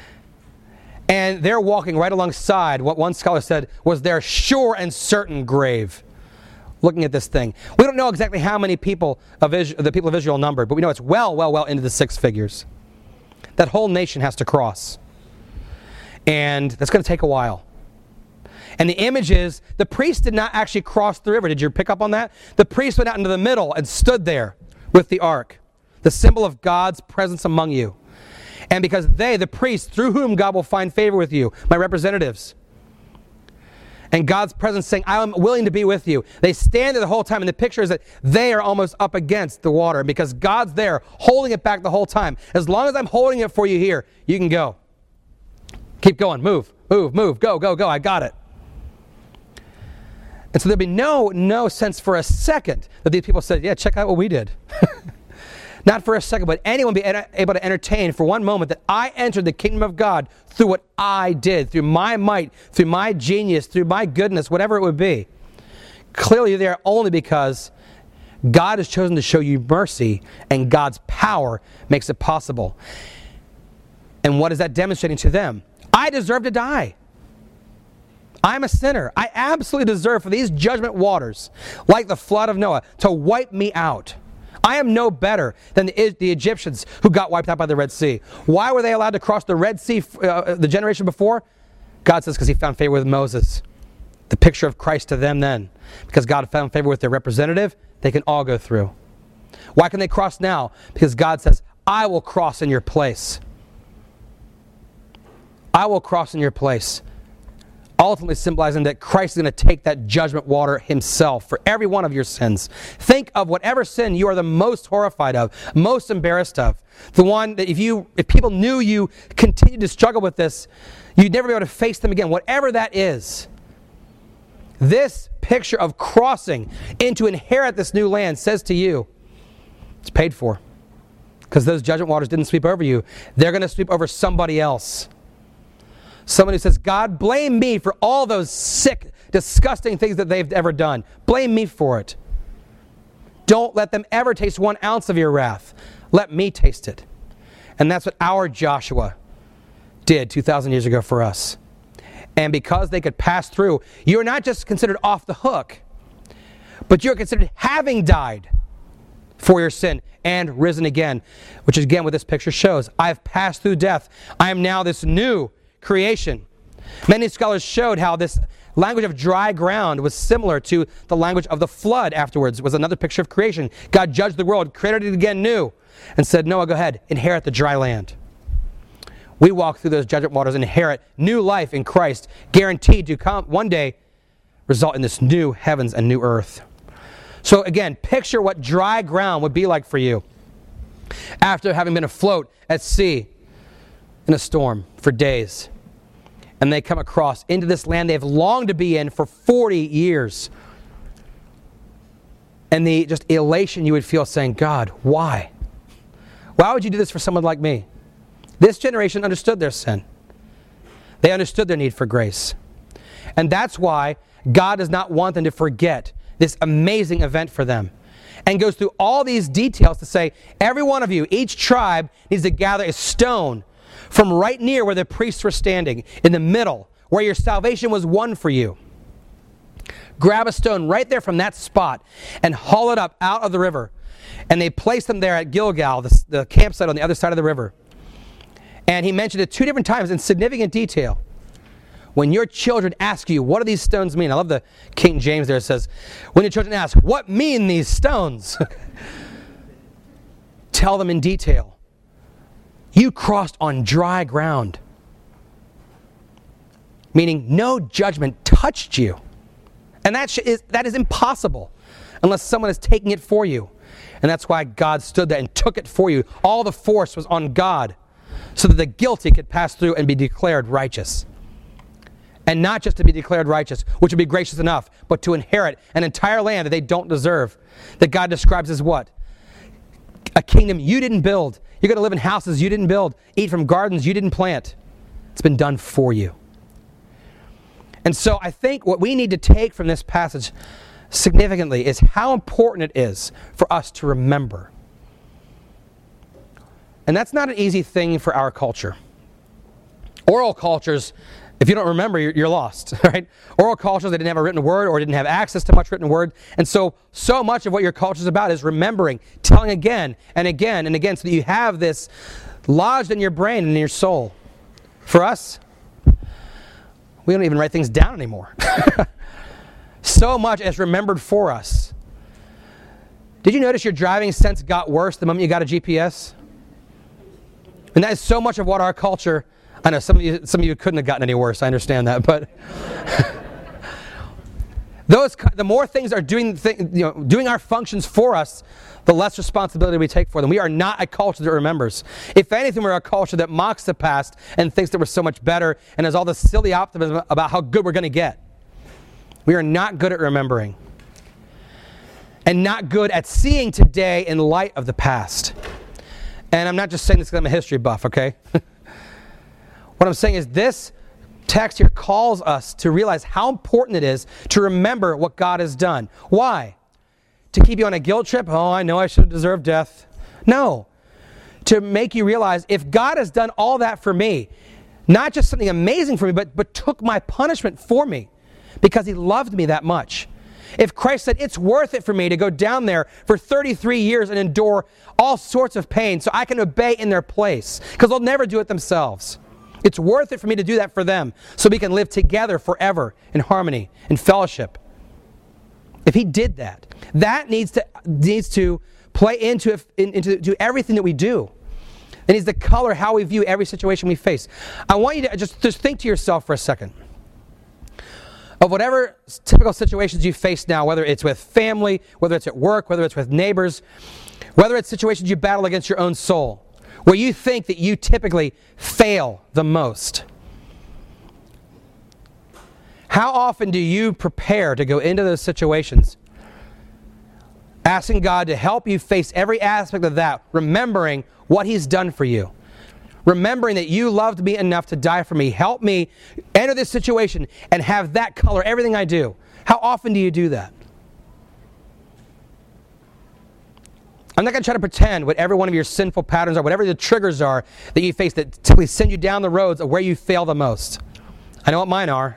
And they're walking right alongside what one scholar said was their sure and certain grave. Looking at this thing. We don't know exactly how many people of Israel, the people of Israel numbered, but we know it's well, well, well into the six figures. That whole nation has to cross. And that's going to take a while. And the image is, the priest did not actually cross the river. Did you pick up on that? The priest went out into the middle and stood there with the ark, the symbol of God's presence among you. And because they, the priests, through whom God will find favor with you, my representatives, and God's presence saying, I am willing to be with you. They stand there the whole time, and the picture is that they are almost up against the water because God's there holding it back the whole time. As long as I'm holding it for you here, you can go. Keep going. Move, move, move. Go, go, go. I got it. And so there'd be no, no sense for a second that these people said, yeah, check out what we did. Not for a second, but anyone be able to entertain for one moment that I entered the kingdom of God through what I did, through my might, through my genius, through my goodness, whatever it would be. Clearly you're there only because God has chosen to show you mercy, and God's power makes it possible. And what is that demonstrating to them? I deserve to die. I'm a sinner. I absolutely deserve for these judgment waters, like the flood of Noah, to wipe me out. I am no better than the, the Egyptians who got wiped out by the Red Sea. Why were they allowed to cross the Red Sea uh, the generation before? God says because he found favor with Moses. The picture of Christ to them then. Because God found favor with their representative, they can all go through. Why can they cross now? Because God says, I will cross in your place. I will cross in your place. Ultimately symbolizing that Christ is going to take that judgment water himself for every one of your sins. Think of whatever sin you are the most horrified of, most embarrassed of. The one that if you, if people knew you continued to struggle with this, you'd never be able to face them again. Whatever that is. This picture of crossing in to inherit this new land says to you, it's paid for. Because those judgment waters didn't sweep over you. They're going to sweep over somebody else. Someone who says, God, blame me for all those sick, disgusting things that they've ever done. Blame me for it. Don't let them ever taste one ounce of your wrath. Let me taste it. And that's what our Joshua did two thousand years ago for us. And because they could pass through, you're not just considered off the hook, but you're considered having died for your sin and risen again, which is again what this picture shows. I have passed through death. I am now this new creation. Many scholars showed how this language of dry ground was similar to the language of the flood afterwards. It was another picture of creation. God judged the world, created it again new, and said, Noah, go ahead, inherit the dry land. We walk through those judgment waters and inherit new life in Christ, guaranteed to come one day result in this new heavens and new earth. So again, picture what dry ground would be like for you after having been afloat at sea in a storm for days. And they come across into this land they've longed to be in for forty years. And the just elation you would feel saying, God, why? Why would you do this for someone like me? This generation understood their sin. They understood their need for grace. And that's why God does not want them to forget this amazing event for them. And goes through all these details to say, every one of you, each tribe needs to gather a stone from right near where the priests were standing, in the middle, where your salvation was won for you. Grab a stone right there from that spot and haul it up out of the river. And they placed them there at Gilgal, the, the campsite on the other side of the river. And he mentioned it two different times in significant detail. When your children ask you, what do these stones mean? I love the King James there. It says, when your children ask, what mean these stones? Tell them in detail. You crossed on dry ground. Meaning no judgment touched you. And that is, that is impossible unless someone is taking it for you. And that's why God stood there and took it for you. All the force was on God so that the guilty could pass through and be declared righteous. And not just to be declared righteous, which would be gracious enough, but to inherit an entire land that they don't deserve. That God describes as what? A kingdom you didn't build. You're going to live in houses you didn't build, eat from gardens you didn't plant. It's been done for you. And so I think what we need to take from this passage significantly is how important it is for us to remember. And that's not an easy thing for our culture. Oral cultures, if you don't remember, you're, you're lost, right? Oral cultures, they didn't have a written word or didn't have access to much written word. And so, so much of what your culture is about is remembering, telling again and again and again so that you have this lodged in your brain and in your soul. For us, We don't even write things down anymore. So much is remembered for us. Did you notice your driving sense got worse the moment you got a G P S? And that is so much of what our culture, I know some of you, some of you couldn't have gotten any worse, I understand that, but those, the more things are doing, th- you know, doing our functions for us, the less responsibility we take for them. We are not a culture that remembers. If anything, we're a culture that mocks the past and thinks that we're so much better and has all this silly optimism about how good we're going to get. We are not good at remembering. And not good at seeing today in light of the past. And I'm not just saying this because I'm a history buff, okay? What I'm saying is this text here calls us to realize how important it is to remember what God has done. Why? To keep you on a guilt trip? Oh, I know I should have deserved death. No. To make you realize if God has done all that for me, not just something amazing for me, but, but took my punishment for me because he loved me that much. If Christ said, it's worth it for me to go down there for thirty-three years and endure all sorts of pain so I can obey in their place, because they'll never do it themselves. It's worth it for me to do that for them so we can live together forever in harmony, in fellowship. If he did that, that needs to needs to play into, into to everything that we do. It needs to color how we view every situation we face. I want you to just, just think to yourself for a second. Of whatever typical situations you face now, whether it's with family, whether it's at work, whether it's with neighbors, whether it's situations you battle against your own soul, where you think that you typically fail the most. How often do you prepare to go into those situations, asking God to help you face every aspect of that, remembering what he's done for you? Remembering that you loved me enough to die for me. Help me enter this situation and have that color everything I do. How often do you do that? I'm not going to try to pretend what every one of your sinful patterns are, whatever the triggers are that you face that typically send you down the roads of where you fail the most. I know what mine are.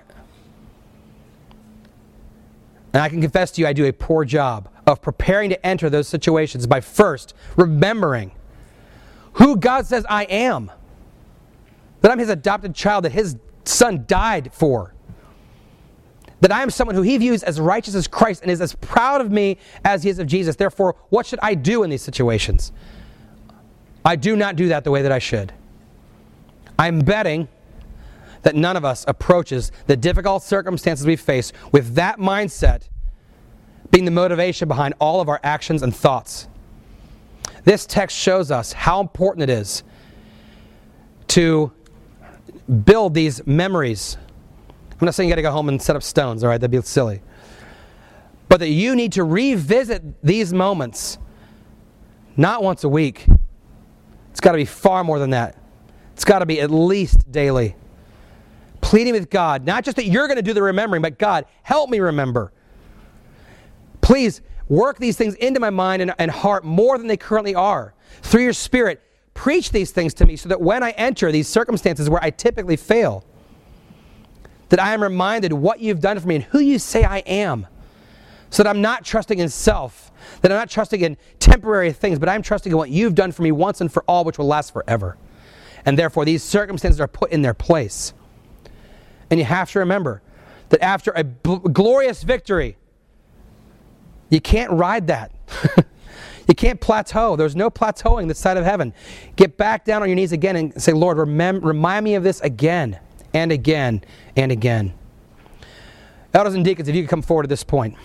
And I can confess to you I do a poor job of preparing to enter those situations by first remembering who God says I am. That I'm his adopted child, that his son died for. That I am someone who he views as righteous as Christ and is as proud of me as he is of Jesus. Therefore, what should I do in these situations? I do not do that the way that I should. I'm betting that none of us approaches the difficult circumstances we face with that mindset being the motivation behind all of our actions and thoughts. This text shows us how important it is to build these memories. I'm not saying you got to go home and set up stones, all right? That'd be silly. But that you need to revisit these moments, not once a week. It's got to be far more than that. It's got to be at least daily. Pleading with God, not just that you're going to do the remembering, but God, help me remember. Please work these things into my mind and, and heart more than they currently are. Through your Spirit, preach these things to me so that when I enter these circumstances where I typically fail, that I am reminded what you've done for me and who you say I am. So that I'm not trusting in self, that I'm not trusting in temporary things, but I'm trusting in what you've done for me once and for all, which will last forever. And therefore, these circumstances are put in their place. And you have to remember that after a b- glorious victory, you can't ride that. You can't plateau. There's no plateauing this side of heaven. Get back down on your knees again and say, Lord, remem- remind me of this again and again and again. Elders and deacons, if you could come forward at this point.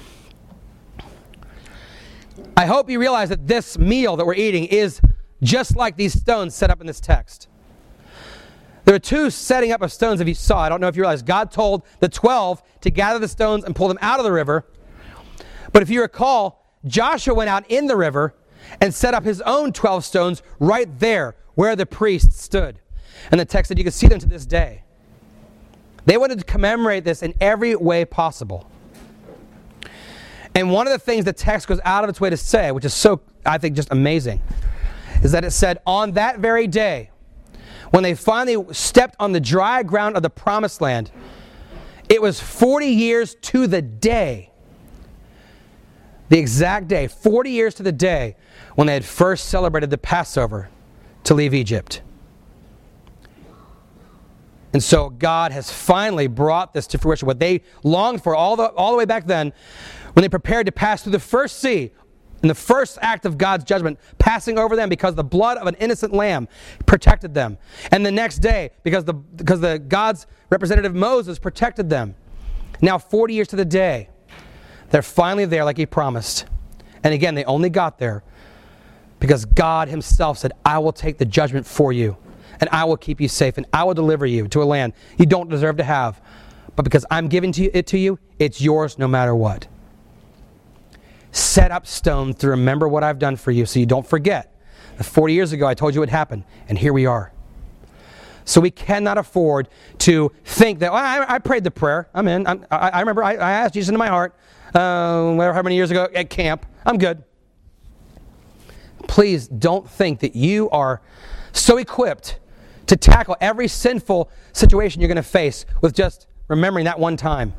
I hope you realize that this meal that we're eating is just like these stones set up in this text. There are two setting up of stones if you saw. I don't know if you realize. God told the twelve to gather the stones and pull them out of the river. But if you recall, Joshua went out in the river and set up his own twelve stones right there where the priests stood. And the text said you can see them to this day. They wanted to commemorate this in every way possible. And one of the things the text goes out of its way to say, which is so, I think, just amazing, is that it said, on that very day, when they finally stepped on the dry ground of the promised land, it was forty years to the day, the exact day, forty years to the day, when they had first celebrated the Passover to leave Egypt. And so God has finally brought this to fruition. What they longed for all the, all the way back then, when they prepared to pass through the first sea, in the first act of God's judgment, passing over them because the blood of an innocent lamb protected them. And the next day, because the because the God's representative Moses protected them. Now, forty years to the day, they're finally there like he promised. And again, they only got there because God himself said, I will take the judgment for you, and I will keep you safe, and I will deliver you to a land you don't deserve to have. But because I'm giving to you, it to you, it's yours no matter what. Set up stones to remember what I've done for you so you don't forget. forty years ago, I told you it would happen, and here we are. So we cannot afford to think that, well, I, I prayed the prayer. I'm in. I'm, I, I remember I, I asked Jesus into my heart, uh, whatever, how many years ago at camp. I'm good. Please don't think that you are so equipped to tackle every sinful situation you're going to face with just remembering that one time.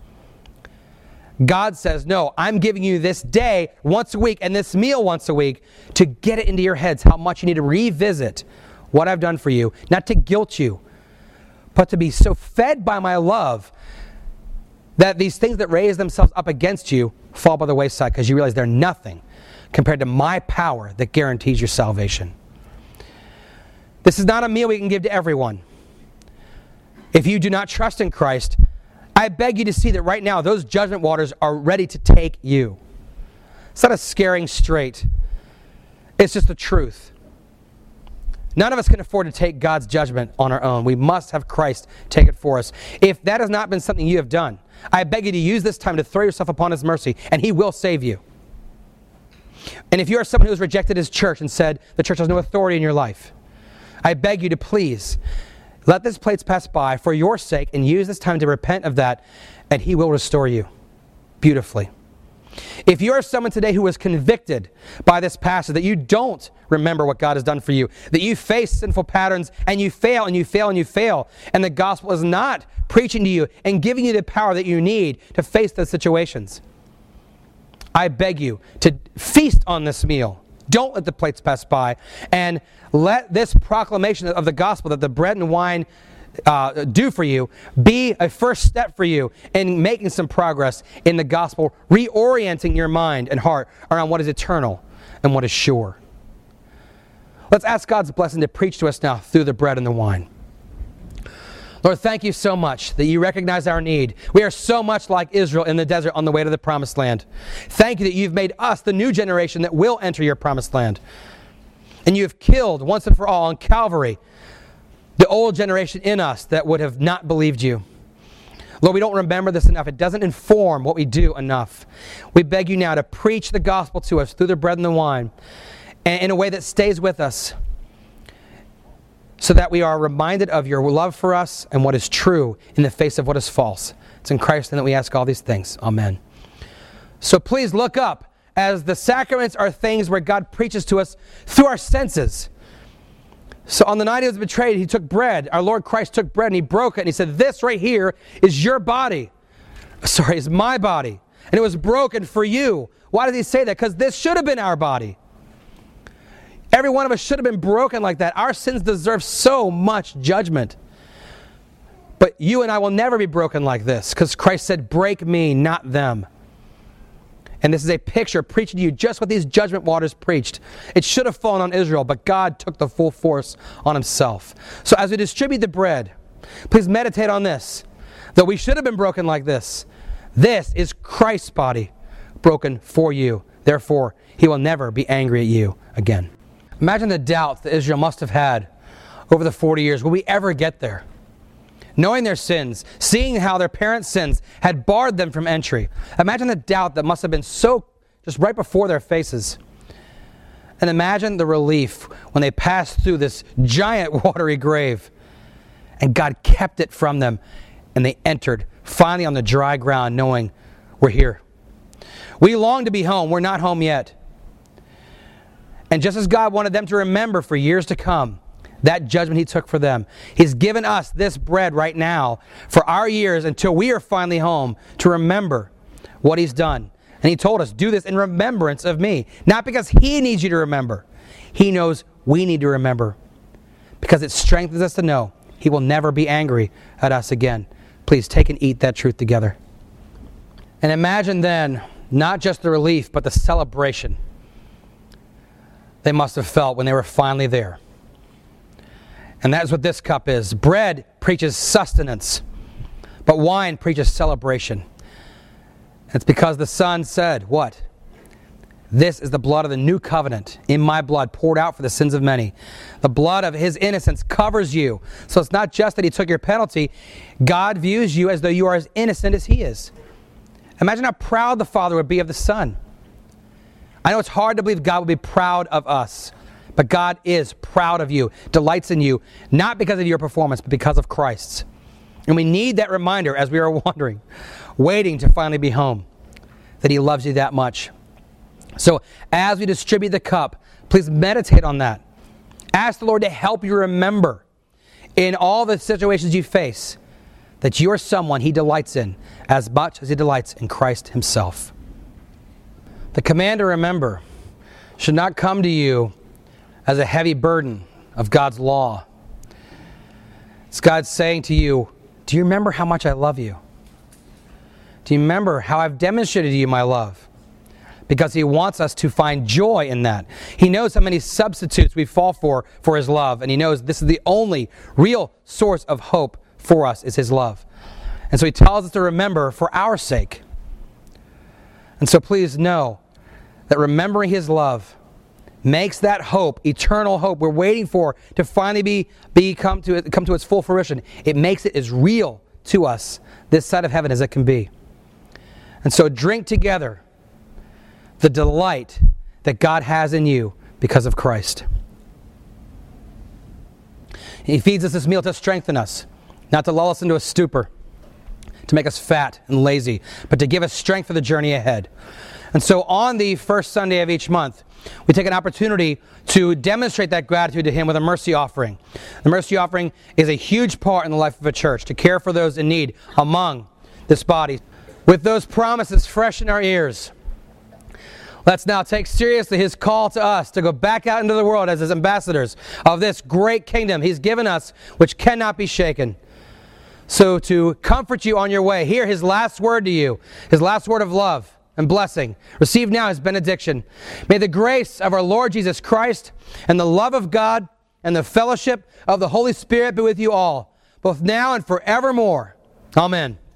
God says, no, I'm giving you this day once a week and this meal once a week to get it into your heads how much you need to revisit what I've done for you, not to guilt you, but to be so fed by my love that these things that raise themselves up against you fall by the wayside because you realize they're nothing compared to my power that guarantees your salvation. This is not a meal we can give to everyone. If you do not trust in Christ, I beg you to see that right now those judgment waters are ready to take you. It's not a scaring straight. It's just the truth. None of us can afford to take God's judgment on our own. We must have Christ take it for us. If that has not been something you have done, I beg you to use this time to throw yourself upon his mercy, and he will save you. And if you are someone who has rejected his church and said the church has no authority in your life, I beg you to please let this place pass by for your sake and use this time to repent of that, and he will restore you beautifully. If you are someone today who was convicted by this passage that you don't remember what God has done for you, that you face sinful patterns and you fail and you fail and you fail, and the gospel is not preaching to you and giving you the power that you need to face those situations, I beg you to feast on this meal. Don't let the plates pass by, and let this proclamation of the gospel that the bread and wine uh, do for you be a first step for you in making some progress in the gospel, reorienting your mind and heart around what is eternal and what is sure. Let's ask God's blessing to preach to us now through the bread and the wine. Lord, thank you so much that you recognize our need. We are so much like Israel in the desert on the way to the promised land. Thank you that you've made us the new generation that will enter your promised land. And you have killed once and for all on Calvary the old generation in us that would have not believed you. Lord, we don't remember this enough. It doesn't inform what we do enough. We beg you now to preach the gospel to us through the bread and the wine, and in a way that stays with us, so that we are reminded of your love for us and what is true in the face of what is false. It's in Christ that we ask all these things. Amen. So please look up, as the sacraments are things where God preaches to us through our senses. So on the night he was betrayed, he took bread. Our Lord Christ took bread and he broke it. And he said, this right here is your body. Sorry, it's my body. And it was broken for you. Why does he say that? Because this should have been our body. Every one of us should have been broken like that. Our sins deserve so much judgment. But you and I will never be broken like this, because Christ said, break me, not them. And this is a picture preaching to you just what these judgment waters preached. It should have fallen on Israel, but God took the full force on himself. So as we distribute the bread, please meditate on this. Though we should have been broken like this, this is Christ's body broken for you. Therefore, he will never be angry at you again. Imagine the doubt that Israel must have had over the forty years. Will we ever get there? Knowing their sins, seeing how their parents' sins had barred them from entry. Imagine the doubt that must have been so just right before their faces. And imagine the relief when they passed through this giant watery grave and God kept it from them and they entered finally on the dry ground knowing we're here. We long to be home. We're not home yet. And just as God wanted them to remember for years to come that judgment he took for them, he's given us this bread right now for our years until we are finally home to remember what he's done. And he told us, do this in remembrance of me. Not because he needs you to remember. He knows we need to remember, because it strengthens us to know He will never be angry at us again. Please take and eat that truth together. And imagine then, not just the relief, but the celebration they must have felt when they were finally there. And that's what this cup is. Bread preaches sustenance, but wine preaches celebration. It's because the Son said, what? This is the blood of the new covenant in my blood, poured out for the sins of many. The blood of his innocence covers you. So it's not just that he took your penalty. God views you as though you are as innocent as he is. Imagine how proud the Father would be of the Son. I know it's hard to believe God would be proud of us, but God is proud of you, delights in you, not because of your performance, but because of Christ's. And we need that reminder as we are wandering, waiting to finally be home, that he loves you that much. So as we distribute the cup, please meditate on that. Ask the Lord to help you remember in all the situations you face that you are someone he delights in as much as he delights in Christ himself. The command to remember should not come to you as a heavy burden of God's law. It's God saying to you, do you remember how much I love you? Do you remember how I've demonstrated to you my love? Because he wants us to find joy in that. He knows how many substitutes we fall for for his love, and he knows this is the only real source of hope for us is his love. And so he tells us to remember for our sake. And so please know that remembering his love makes that hope, eternal hope we're waiting for to finally be, be come to come to its full fruition. It makes it as real to us this side of heaven as it can be. And so drink together the delight that God has in you because of Christ. He feeds us this meal to strengthen us, not to lull us into a stupor, to make us fat and lazy, but to give us strength for the journey ahead. And so on the first Sunday of each month, we take an opportunity to demonstrate that gratitude to him with a mercy offering. The mercy offering is a huge part in the life of a church, to care for those in need among this body. With those promises fresh in our ears, let's now take seriously his call to us to go back out into the world as his ambassadors of this great kingdom he's given us, which cannot be shaken. So to comfort you on your way, hear his last word to you, his last word of love and blessing. Receive now his benediction. May the grace of our Lord Jesus Christ and the love of God and the fellowship of the Holy Spirit be with you all, both now and forevermore. Amen.